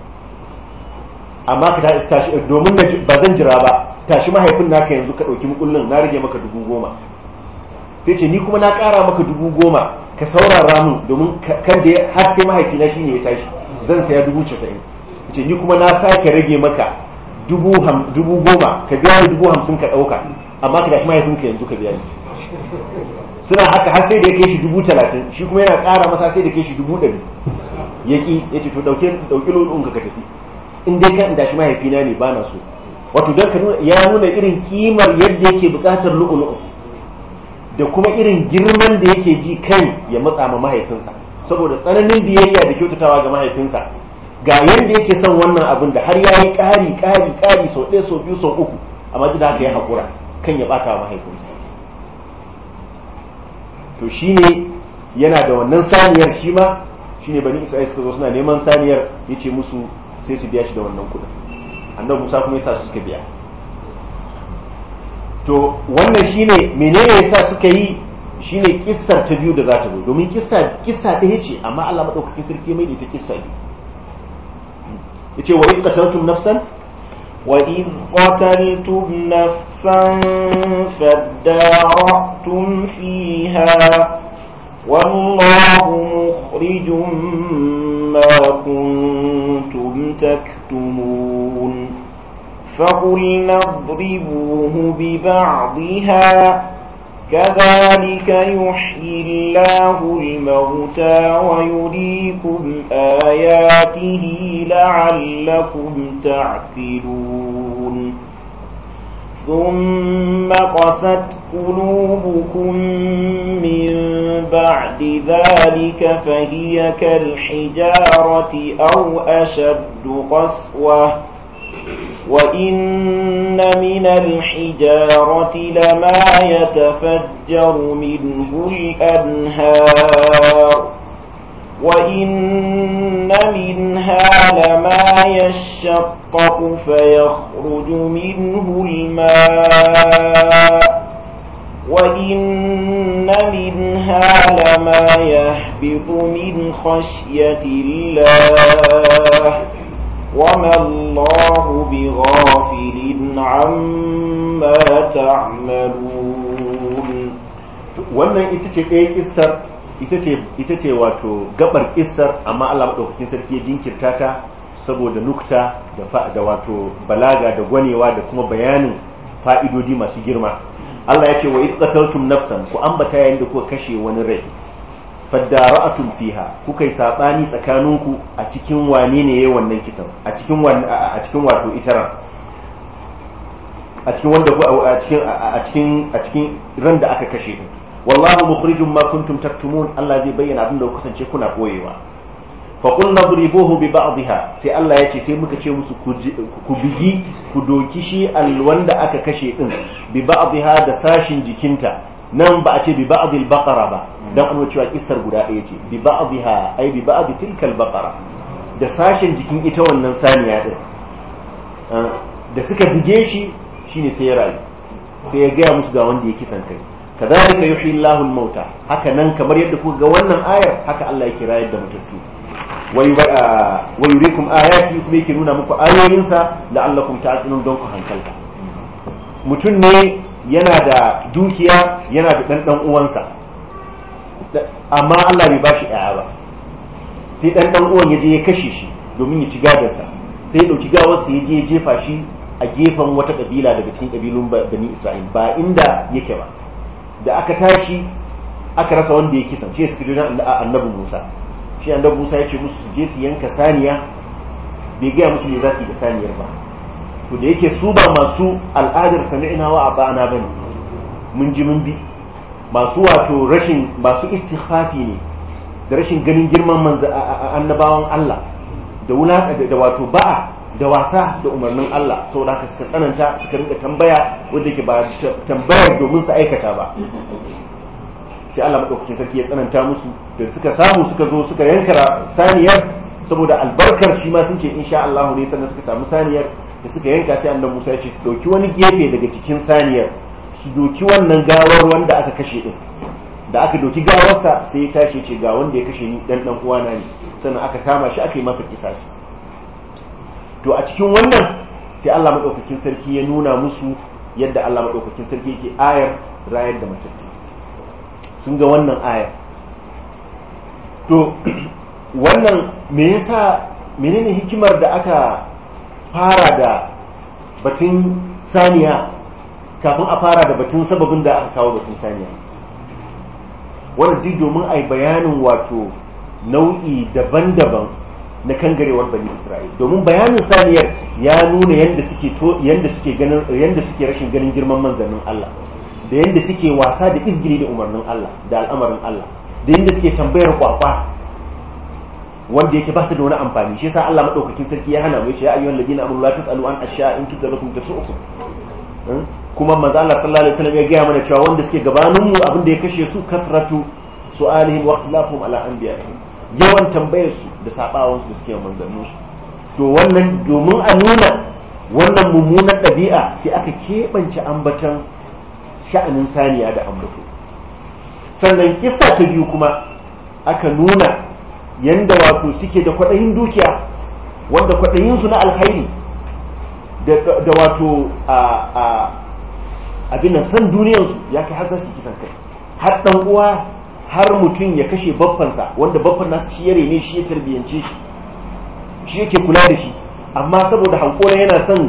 amma ka tashi domin ba zan jira ba, tashi mahaifin naka yanzu ka dauki makullin na rage maka 10,000. Sai ce ni kuma na kara maka 10,000 ka saurara min domin kan da har sai mahaifina shine ya tashi zan saya 90,000. Yace ni kuma na sake rage maka 10,000 ka biya ni 50,000 ka ɗauka amma ka dashi mahaifinka yanzu ka biya ni. Suna haka har sai da ya kai shi 30,000 shi kuma yana ƙara masa sai da kai shi 100,000 ya ƙi ya ce to ɗauki lodin ka tafi in dai kan dashi mahaifina ne ba na so. Wato don ka ya nuna irin kimar yadda yake buƙatar lu'ulu'u da kuma irin girman da yake ji kan ya matsa ma mahaifinsa saboda tsananin biyayya da kyautatawa ga mahaifinsa ga yadda yake son wannan abin da har ya yi ƙari sau ɗaya sau biyu sau uku amma duk da haka ya haƙura kan ya ɓata wa mahaifinsa. To shi ne yana da wannan saniyar shi ma shi ne bani isra'ila suka zo suna neman saniyar ya ce musu sai su biya shi da wannan kuɗin. Annabi Musa kuma yasa su suka biya. To wannan shine menene yasa suka yi shine kissar ta biyu da za ta zo domin kissa ɗaya ce amma Allah madaukakin sarki mai da ita kissa ne. Yace wa in qataltum nafsan وإذ قتلتم نفسا فادارأتم فيها والله مخرج ما كنتم تكتمون فقلنا اضربوه ببعضها كذلك يحيي الله الموتى ويريكم آياته لعلكم تعقلون ثم قست قلوبكم من بعد ذلك فهي كالحجارة أو أشد قسوة وإن من الحجارة لما يتفجر منه الأنهار وإن منها لما يشقق فيخرج منه الماء وإن منها لما يهبط من خشية الله وما الله بغافل عما تعملون. wannan ita ce ɗaya kissar ita ce wato gabar kissar amma Allah madaukakin sarki ya jinkirta ta saboda nukta da wato balaga da gwanewa da kuma bayanin fa'idodi masu girma. Allah ya ce wa idh qataltum nafsan ku ambata yayin da kuka kashe wani rai fadara'atum fiha kuka yi sabani tsakaninku a cikin wane ne yayin wannan kisan a cikin wato itaran a cikin wanda a cikin ran da aka kashe din wallahu mukhrijum ma kuntum taktumun Allah zai bayyana abin da kuka kasance kuna koyewa fa qulna dribuhu bi ba'dihha sai Allah ya ce sai muka ce musu ku bigi ku doki shi wanda aka kashe din bi ba'dihha da sashin jikinta nan ba a ce bi ba'dil baqara ba dan an cewa kissar guda ɗaya ce bi ba'dihha ai bi ba'd tilkal baqara da sashin jikin ita wannan saniya din da suka bige shi shine sai ya rayu sai ya gaya musu ga wanda ya kisan kai kadhalika yuhyi Allahu al-mauta haka nan kamar yadda kuka ga wannan ayar haka Allah yake rayar da mutattu wa yuriikum ayati kuma yake nuna muku ayoyinsa la'allakum ta'qilun don ku hankalta. Mutum ne yana da dukiya yana da dan uwansa amma Allah bai bashi ɗaya ba sai dan uwan ya je ya kashe shi domin ya ci gadansa sai ya dauki gawarsa ya je ya jefa shi a gefen wata kabila daga cikin kabilun Bani Isra'il ba inda yake ba da aka tashi aka rasa wanda ya kisan shi suka je annabi Musa shi annabi Musa ya ce musu su je su yanka saniya bai ga musu me za su yi da saniyar ba to da yake su ba masu al'adar sami'na wa ata'na bane mun ji mun bi masu wato rashin masu istighfafi ne da rashin ganin girman manzo annabawan Allah da wulaka da wato ba'a da wasa da umarnin Allah saboda haka suka tsananta suka rinka tambaya wanda yake ba tambayar domin su aikata ba sai Allah madaukakin sarki ya tsananta musu da suka samu suka zo suka yanka saniyar saboda albarkar shi ma sun ce insha Allah ne sannan suka samu saniyar da suka yanka sai annabi Musa ya ce su dauki wani gefe daga cikin saniyar su doki wannan gawar wanda aka kashe din da aka doki gawarsa sai ya tashi ce ga wanda ya kashe ni dan uwana ne sannan aka kama shi aka yi masa kisasi to a cikin wannan sai Allah madaukakin sarki ya nuna musu yadda Allah madaukakin sarki yake ayar rayar da matattu sun ga wannan ayar to wannan me yasa menene hikimar da aka fara da batun saniya kafin a fara da batun sababin da aka kawo batun saniya. Wannan duk domin a yi bayanin wato nau'i daban-daban na kangarewar bani Isra'il, domin bayanin saniyar ya nuna yadda suke rashin ganin girman manzannin Allah, da yadda suke wasa da izgili da umarnin Allah da al'amarin Allah, da yadda suke tambayar kwakwa wanda yake ba ta da wani amfani. Shi yasa Allah madaukakin sarki ya hana mu, yace ya ayyuhal ladina amanu la tasalu an ashya in tudlakum tasu'ukum. Kuma manzo Allah sallallahu alaihi wasallam ya ga mana cewa wanda suke gabanin mu abin da ya kashe su kathratu su'alihim wa ikhtilafuhum ala anbiya'ihim, yawan tambayar su da sabawan su da suke manzannin su. To wannan domin a nuna wannan mummunar ɗabi'a sai aka keɓance ambatan sha'anin saniya da ambato. Sannan kissa ta biyu kuma aka nuna yanda wato suke da kwaɗayin dukiya, wanda kwaɗayin su na alkhairi da wato abin nan san duniyarsu ya kai har su kisan kai, har ɗan uwa, har mutum ya kashe baffansa wanda baffan nasu shi ya rene shi, ya tarbiyance shi yake kula da shi, amma saboda hankora yana son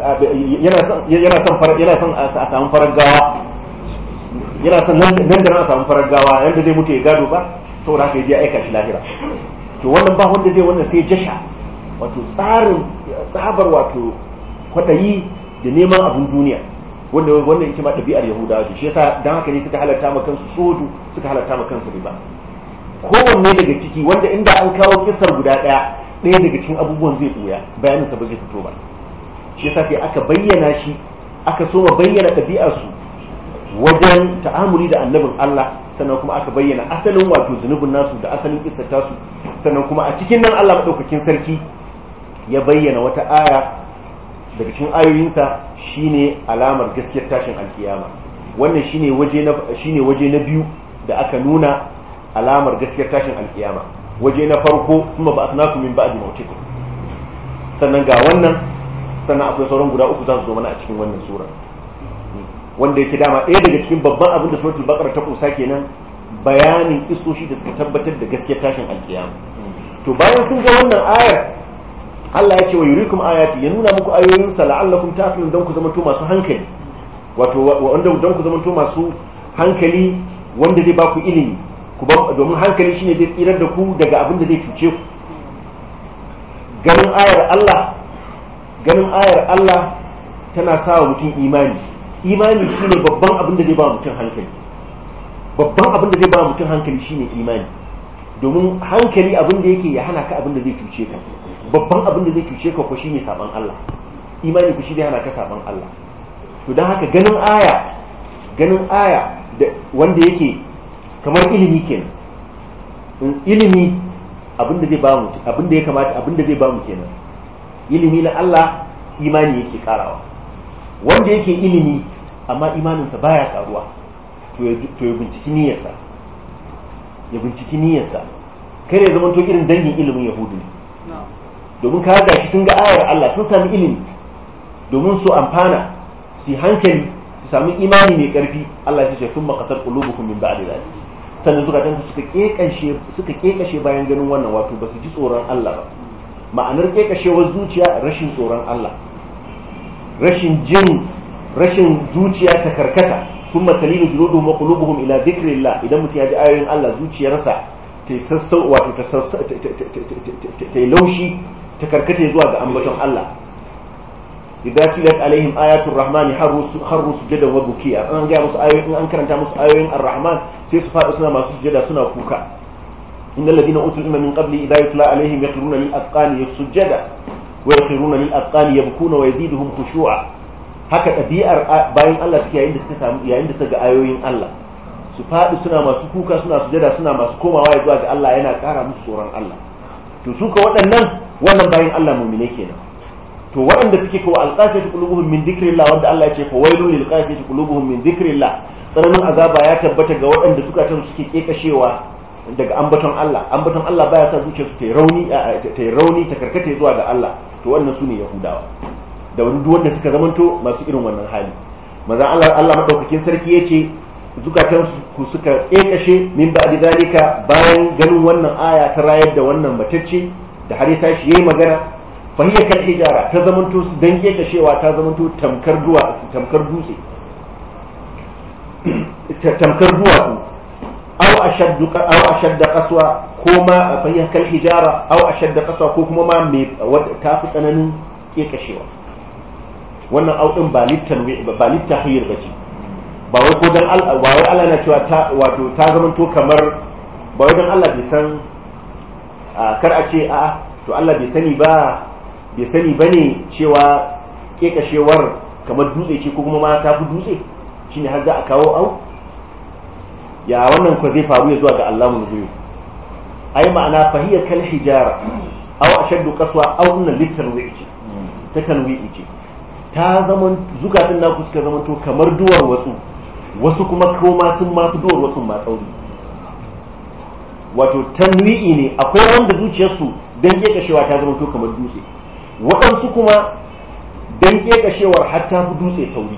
a samu farar gawa, yana son nan da a samu farar gawa yadda zai mutu ya gado ba, saboda haka ya je aika shi lahira. To wannan ba wanda zai wannan sai jasha, wato tsabar wato kwaɗayi da neman abin duniya, wanda wannan ita ma ɗabi'ar Yahudawa ce. Shi yasa dan haka ne suka halarta ma kansu sodu, suka halarta ma kansu riba. Kowanne daga ciki wanda inda an kawo kissar guda ɗaya daga cikin abubuwan zai ɓuya, bayaninsa ba zai fito ba. Shi yasa sai aka bayyana shi, aka so ma bayyana ɗabi'arsu wajen ta'amuli da annabin Allah, sannan kuma aka bayyana asalin wato zunubin nasu da asalin kissar tasu, sannan kuma a cikin nan Allah madaukakin sarki ya bayyana wata aya daga cikin ayoyinsa shine alamar gaskiyar tashin alkiyama. Wannan shine waje na biyu da aka nuna alamar gaskiyar tashin alkiyama. Waje na farko kuma ba'athnakum min ba'di mautikum, sannan ga wannan, sannan akwai sauran guda uku za su zo mana a cikin wannan sura, wanda yake dama ɗaya daga cikin babban abin da suratul baqara ta kusa kenan, bayanin kisoshi da suka tabbatar da gaskiyar tashin alkiyama. To bayan sun ga wannan ayar, Allah ya ce wa yurikum ayati, ya nuna muku ayoyinsa la'allakum ta'qilun, don ku zamanto masu hankali, wato wanda don ku zamanto masu hankali wanda zai ba ku ilimi, domin hankali shine zai tsirar da ku daga abin da zai cuce ku. Ganin ayar Allah tana sa wa mutum imani shine babban abin da zai ba mutum hankali. Babban abin da zai ba mutum hankali shine imani, domin hankali abin da yake ya hana ka abin da zai cuce ka. Babban abin da zai cuce ka ko shine saban Allah, imani ku shi zai hana ka saban Allah. To dan haka ganin aya da wanda yake kamar ilimi kenan, ilimi abin da zai ba mu, abin da ya kamata, abin da zai ba mu kenan. Ilimi na Allah imani yake karawa, wanda yake ilimi amma imaninsa baya karuwa, to ya binciki niyyarsa, kare ya zama to irin dangin ilimin Yahudu ne. Domin ka ga shi sun ga ayar Allah, sun sami ilimi domin su amfana, su hankali, su sami imani mai karfi. Allah ya ce thumma qasat qulubukum min ba'di dhalik, sannan zukatan suka kekashe bayan ganin wannan, wato ba su ji tsoron Allah ba. Ma'anar kekashewar zuciya rashin tsoron Allah, rashin zuciya ta karkata. thumma talinu juluduhum wa qulubuhum ila dhikrillah, idan mutum ya ji ayoyin Allah zuciyarsa ta sassau, wato ta laushi, ta karkata zuwa ga ambaton Allah. idza tilat alaihim ayatul rahmani harru sujadan wa bukiya, an ga musu ayoyin, an karanta musu ayoyin ar-rahman sai su fadi suna masu sujada suna kuka. innal ladina utul ilma min qabli idza yutla alaihim yakhruna lil azqani sujada wa yakhruna lil azqani yabkuna wa yaziduhum khushu'a. haka ɗabi'ar bayan Allah suke yayin da suka ga ayoyin Allah, su fadi suna masu kuka, suna sujada, suna masu komawa zuwa ga Allah, yana ƙara musu tsoron Allah. To su ka wannan bayan Allah mu'mine kenan. To waɗanda suke kawo alqasiyatu qulubuhum min dhikrillah, wanda Allah ya ce fa wailul lil qasiyati qulubuhum min dhikrillah, tsananin azaba ya tabbata ga waɗanda zukatan suke kekashewa daga ambaton Allah. Ambaton Allah baya sa zuciyarsu ta yi rauni ta karkata zuwa ga Allah. To wannan sune Yahudawa da wani duk wanda suka zamanto masu irin wannan hali. Manzo Allah madaukakin sarki yace zukatan ku suka kekashe min ba'di zalika, bayan ganin wannan aya ta rayar da wannan matacce da har ya tashi yayi magana. fahiyar kal hijara ta zamanto su dan kekashewa ta zamanto tamkar dutse tamkar duwatsu aw ashadda qaswa ko ma fahiyar kal hijara aw ashadda qaswa ko kuma ma ta fi tsananin kekashewa. wannan aw din ba littahir bace ba wai ko dan ba wai Allah na cewa ta wato ta zamanto kamar ba wai dan Allah bai san kar a ce a to Allah bai sani bane cewa kekashewar kamar dutse ce ko kuma ma ta fi dutse shine har za a kawo au ya wannan ko zai faru ya zuwa ga Allah mun guyu ai ma'ana fahiya kal hijara aw ashaddu qaswa aw inna litarwi'i ta tanwi'i ce ta zaman zukatun naku suka zaman to kamar duwar wasu kuma koma sun ma fi duwar wasu ma tsauri wato tanwi'i ne akwai wanda zuciyarsu dan kekashewa ta zama to kamar dutse waɗansu kuma dan kekashewar har ta fi dutse tauri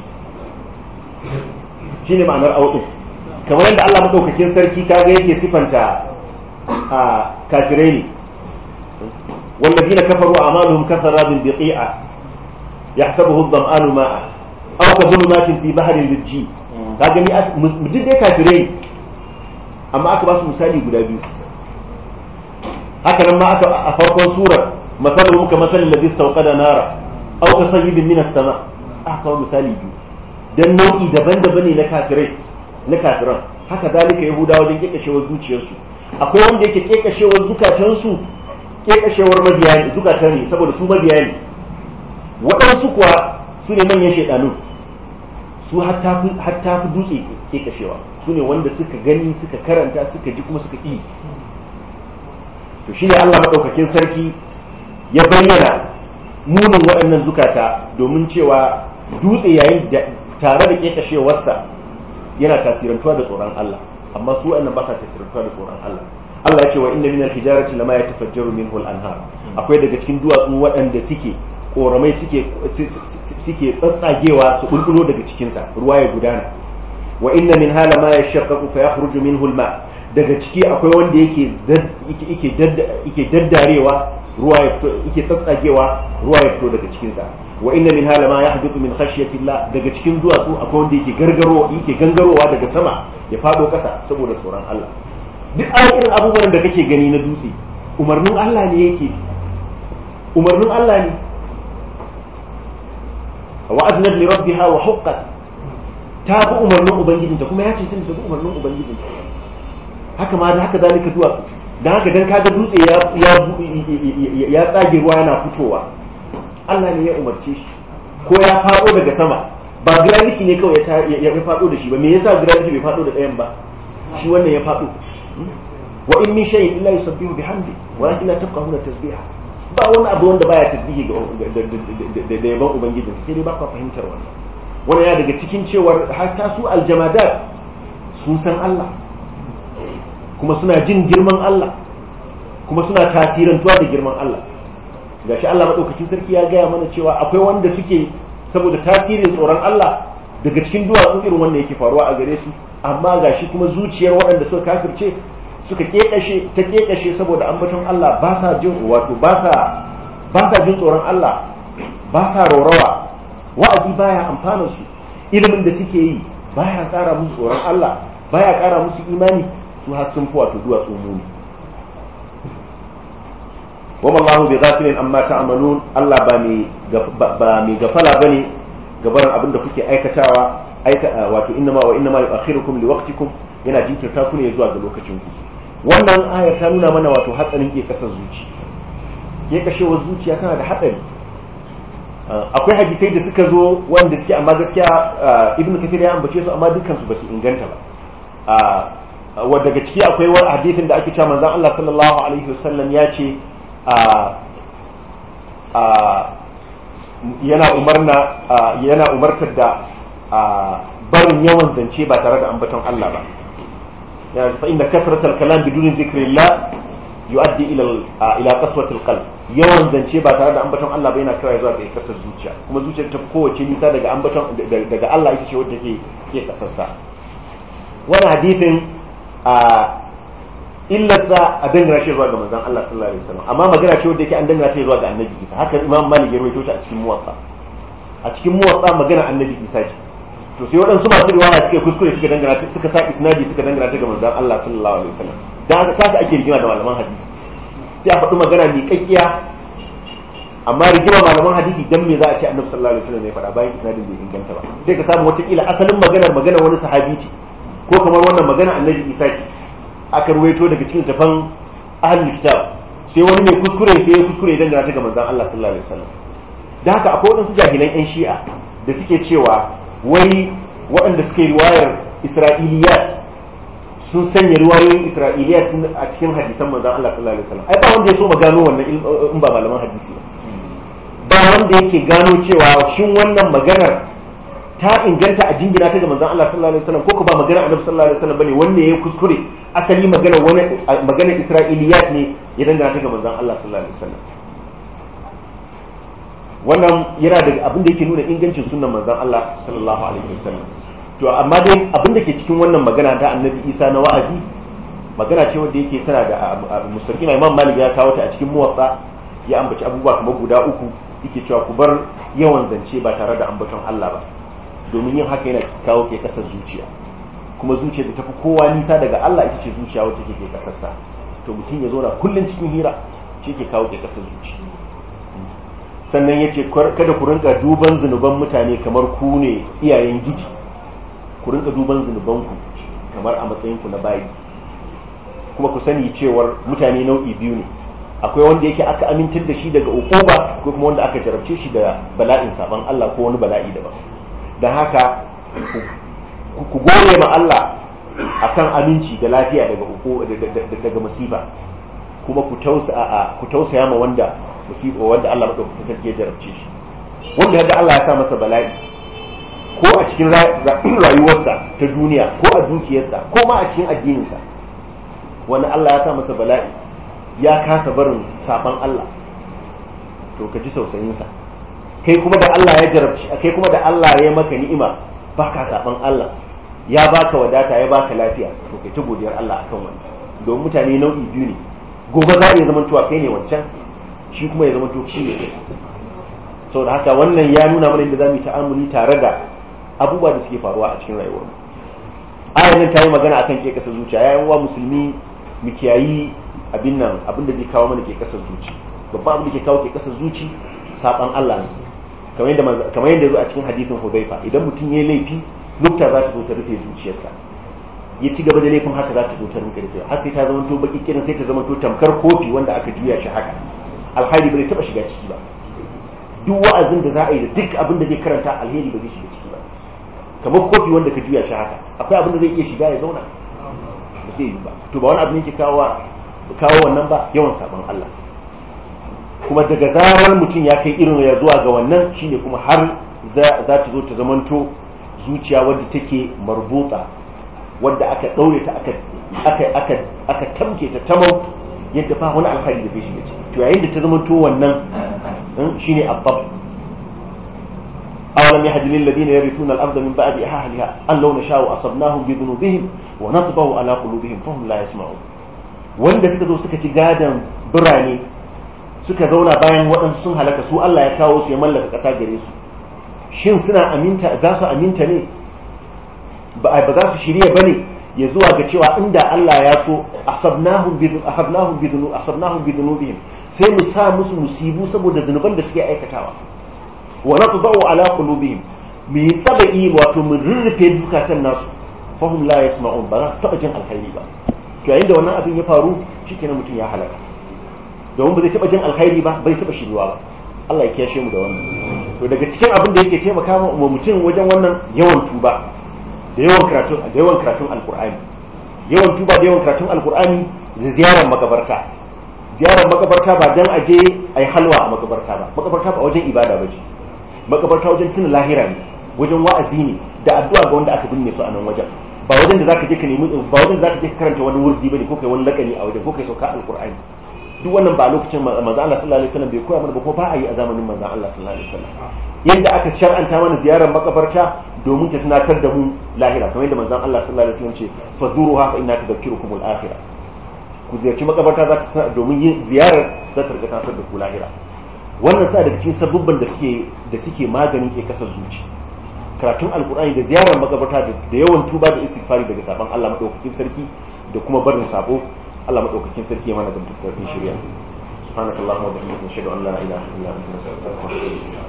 shine ma'anar auɗin kamar yadda Allah madaukakin sarki kaga yake sifanta a kafirai ne wallazina kafaru a'maluhum kasarabin biqi'a yahsabuhu adh-dhama'anu ma'a aw kadhulumatin fi bahrin lujji kaga ni duk dai kafirai amma aka ba su misali guda biyu haka nan ma aka a farkon surar masaluhum ka masalil ladhi istawqada nara aw kasayyibin min as-sama' aka kawo misali biyu dan nau'i daban-daban ne na kafiran haka zalika yahudawa wajen kekashewar zuciyarsu akwai wanda yake kekashewar zukatansu kekashewar mabiya ne zukata ne saboda su mabiya ne waɗansu kuwa su ne manyan shaidanu su hatta fi dutse kekashewa su ne wanda suka gani suka karanta suka ji kuma suka ƙi to shi ne Allah maɗaukakin sarki ya bayyana munin waɗannan zukata domin cewa dutse yayin da tare da kekashewarsa yana tasirantuwa da tsoron Allah amma su waɗannan ba sa tasirantuwa da tsoron Allah Allah ya ce wa inna minal hijarati lama yatafajjaru minhu al-anhar akwai daga cikin duwatsu waɗanda suke koramai suke tsatsagewa su bulbulo daga cikinsa ruwa ya gudana wa inna min hala ma yashaqqaqu fa yakhruju minhu al-ma daga ciki akwai wanda yake daddarewa ruwa yake tsatsagewa ruwa ya fito daga cikinsa wa inna min hala ma yahduthu min khashyati Allah daga cikin duwatsu akwai wanda yake gangarowa daga sama ya fado kasa saboda tsoron Allah duk irin abubuwan da kake gani na dutse umarnin Allah ne wa'adnat li rabbiha wa huqqat ta bi umarnin ubangijinta kuma ya ce tun da umarnin ubangijinta haka zalika duwatsu dan haka dan kaga dutse ya tsage ruwa yana fitowa Allah ne ya umarce shi ko ya fado daga sama ba gravity ne kawai ya fado da shi ba me yasa gravity bai fado da ɗayan ba shi wannan ya fado wa in min shay'in illa yusabbihu bihamdi walakin la tafqahuna tasbiha ba wani abu wanda baya tasbihi da yaban ubangijin sai dai ba ka fahimtar wannan ya daga cikin cewar hatta su aljamadat sun san Allah kuma suna jin girman Allah kuma suna tasirantuwa da girman Allah gashi Allah madaukakin sarki ya gaya mana cewa akwai wanda suke saboda tasirin tsoron Allah daga cikin duwatsu irin wanda yake faruwa a gare su amma gashi kuma zuciyar waɗanda suka kafirce suka kekashe saboda ambaton Allah ba sa jin tsoron Allah ba sa raurawa wa'azi baya amfana su ilimin da suke yi baya ƙara musu tsoron Allah baya ƙara musu imani su har sun fi wato duwatsu muni wama Allahu bi ghafilin amma ta'malun Allah ba mai gafala bane gabaran abin da kuke aikatawa wato innama yu'akhirukum liwaqtikum yana jinkirta ku ne zuwa ga lokacin ku wannan ayar ta nuna mana wato hatsarin ke kasar zuci ke kashewar zuciya tana da hatsari akwai hadisai da suka zo wanda suke amma gaskiya ibnu kathir ya ambace su amma dukkan su basu inganta ba wanda daga ciki akwai wani hadisin da ake cewa manzon Allah sallallahu alaihi wasallam ya ce yana umartar da barin yawan zance ba tare da ambaton Allah ba fa inna kasratal kalam bidun dhikrillah yuaddi ila qaswatil qalb yawan zance ba tare da ambaton Allah ba yana kawai zuwa ga kasar zuciya kuma zuciyar ta kowace nisa daga ambaton daga Allah ita ce wadda ke kasarsa wannan hadisin illarsa a dangana shi zuwa ga manzon Allah sallallahu alaihi wasallam amma magana ce wanda yake an dangana shi zuwa ga annabi Isa haka Imam Malik ya rawaito shi a cikin muwatta magana annabi Isa ce to sai waɗansu masu riwaya suka kuskure suka sa isnadi suka dangana ta ga manzon Allah sallallahu alaihi wasallam dan haka sasa ake rigima da malaman hadisi sai a faɗi magana miƙaƙƙiya amma rigima malaman hadisi dan me za a ce annabi sallallahu alaihi wasallam ya faɗa bayan isnadin bai inganta ba sai ka samu wata kila asalin magana wani sahabi ce ko kamar wannan magana annabi Isa ce aka ruwaito daga cikin tafan ahlul kitab sai wani mai kuskure sai ya kuskure dangana ta ga manzon Allah sallallahu alaihi wasallam dan haka akwai wadansu jahilan yan shi'a da suke cewa wai waɗanda suke riwayar Isra'iliyat sun sanya riwayoyin Isra'iliyat a cikin hadisan manzon Allah sallallahu alaihi wasallam ai ba wanda ya so magano wannan in ba malaman hadisi ba wanda yake gano cewa shin wannan maganar ta inganta a jingina ta ga manzon Allah sallallahu alaihi wasallam ko ba magana annabi sallallahu alaihi wasallam bane wanda yayi kuskure asali maganar Isra'iliyat ne ya dangana ta ga manzon Allah sallallahu alaihi wasallam wannan yana da abin da yake nuna ingancin sunnan manzon Allah sallallahu alaihi wasallam to amma dai abin da ke cikin wannan magana ta annabi Isa na wa'azi magana ce wanda yake tana da mustaqima Imam Malik ya kawo ta a cikin muwatta ya ambaci abubuwa kamar guda uku yake cewa ku bar yawan zance ba tare da ambaton Allah ba domin yin haka yana kawo ke kasar zuciya kuma zuciya da tafi kowa nisa daga Allah ita ce zuciya wacce take kasarsa to mutum ya zauna kullun cikin hira shi ke kawo ke kasar zuciya sannan yace kada ku rinka duban zunuban mutane kamar ku ne iyayen giji ku rinka duban zunuban ku kamar a matsayin ku na bayi kuma ku sani cewar mutane nau'i biyu ne akwai wanda yake aka amintar da shi daga ukuba ko kuma wanda aka jarabce shi da bala'in saban Allah ko wani bala'i daban dan haka ku gode ma Allah akan aminci da lafiya daga musiba kuma ku tausaya ma wanda musiba wanda Allah madaukakin sarki ya jarabce shi wanda yadda Allah ya sa masa bala'i ko a cikin rayuwarsa ta duniya ko a dukiyarsa ko ma a cikin addininsa wanda Allah ya sa masa bala'i ya kasa barin saban Allah to ka ji tausayinsa kai kuma da Allah ya jarabci kai kuma da Allah ya maka ni'ima baka saban Allah ya baka wadata ya baka lafiya to kai ta godiyar Allah akan wannan don mutane nau'i biyu ne gobe za a iya zamantowa kai ne wancan shi kuma ya zamanto shi ne saboda haka wannan ya nuna mana inda zamu yi ta'amuli tare da abubuwa da suke faruwa a cikin rayuwar mu ayan nan ta yi magana akan ke kasar zuciya yayin wa musulmi mu kiyayi abin da zai kawo mana ke kasar zuci babban abin da ke kawo ke kasar zuci saban Allah ne kamar yadda zo a cikin hadithin Hudayfa idan mutum yayi laifi nukta za ta zo ta rufe zuciyarsa ya ci gaba da laifin haka za ta zo ta rinka rufe har sai ta zama to baki kirin sai ta zama to tamkar kofi wanda aka juya shi haka alheri ba zai taba shiga ciki ba duk wa'azin da za a yi da duk abin da zai karanta alheri ba zai shiga ciki ba kamar kofi wanda ka juya shi haka akwai abin da zai iya shiga ya zauna ba zai yi ba to ba wani abin yake kawo wannan ba yawan sabon Allah kuma daga zarar mutum ya kai irin ya zuwa ga wannan shine kuma har za ta zo ta zamanto zuciya wadda take marbuta wadda aka daure ta aka tamke ta tamau yadda ba wani alheri da zai shiga ciki to yayin da ta zamanto wannan shine abbab awalam yahdi lil ladina yarithuna al-ardha min ba'di ahliha an law nasha'u asabnahum bi dhunubihim wa natba'u ala qulubihim fahum la yasma'un wanda suka zo suka ci gadan birane suka zauna bayan waɗansu sun halaka su Allah ya kawo su ya mallaka ƙasa gare su shin suna aminta za su aminta ne ba za su shirye bane ya zuwa ga cewa inda Allah ya so asabnahum bi dhunubihim sai mu sa musu musibu saboda zunuban da suke aikatawa wa natba'u ala qulubihim mi tabai wato mun rurrufe zukatan nasu fahum la yasma'un ba za su taba jin alkhairi ba to yayin da wannan abin ya faru shikenan mutum ya halaka domin ba zai taba jin alkhairi ba bai taba shiruwa ba Allah ya kiyashe mu da wannan to daga cikin abin da yake taimaka wa mutum wajen wannan yawan tuba da yawan karatun alqur'ani yawan tuba da yawan karatun alqur'ani da ziyarar makabarta ba dan aje ai halwa a makabarta ba wajen ibada bace makabarta wajen tuna lahira ne wajen wa'azi ne da addu'a ga wanda aka binne su a nan wajen ba wajen da zaka je ka nemi ba wajen da zaka je ka karanta wani wurdi bane ko kai wani lakani a wajen ko kai sauka alqur'ani duk wannan ba lokacin manzo Allah sallallahu alaihi wasallam bai koya mana ba ko ba a yi a zamanin manzo Allah sallallahu alaihi wasallam yanda aka shar'anta mana ziyarar makabarta domin ta tunatar da mu lahira kamar yadda manzo Allah sallallahu alaihi wasallam ce fazuruha fa inna tudhakkirukum al-akhirah ku ziyarci makabarta za ta domin yin ziyarar za ta rika tasar da ku lahira. Wannan sa daga cikin sabubban da suke maganin ke kasar zuci, karatun alkur'ani da ziyarar makabarta da yawan tuba da istighfari daga saban Allah madaukakin sarki da kuma barin sabo. Allah madaukakin sarki ya mana gamtattun shari'a. Subhanakallahumma wa bihamdika nashhadu an la ilaha illa anta nastaghfiruka wa natubu ilayk.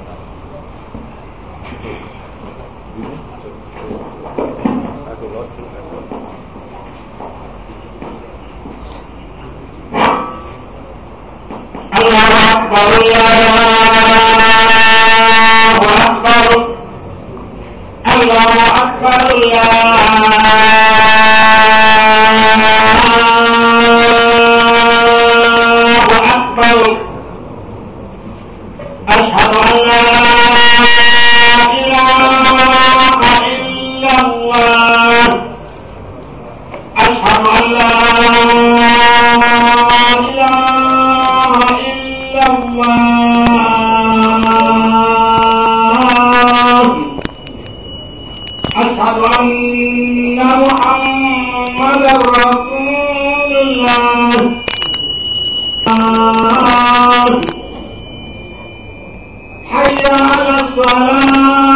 حي على الصلاة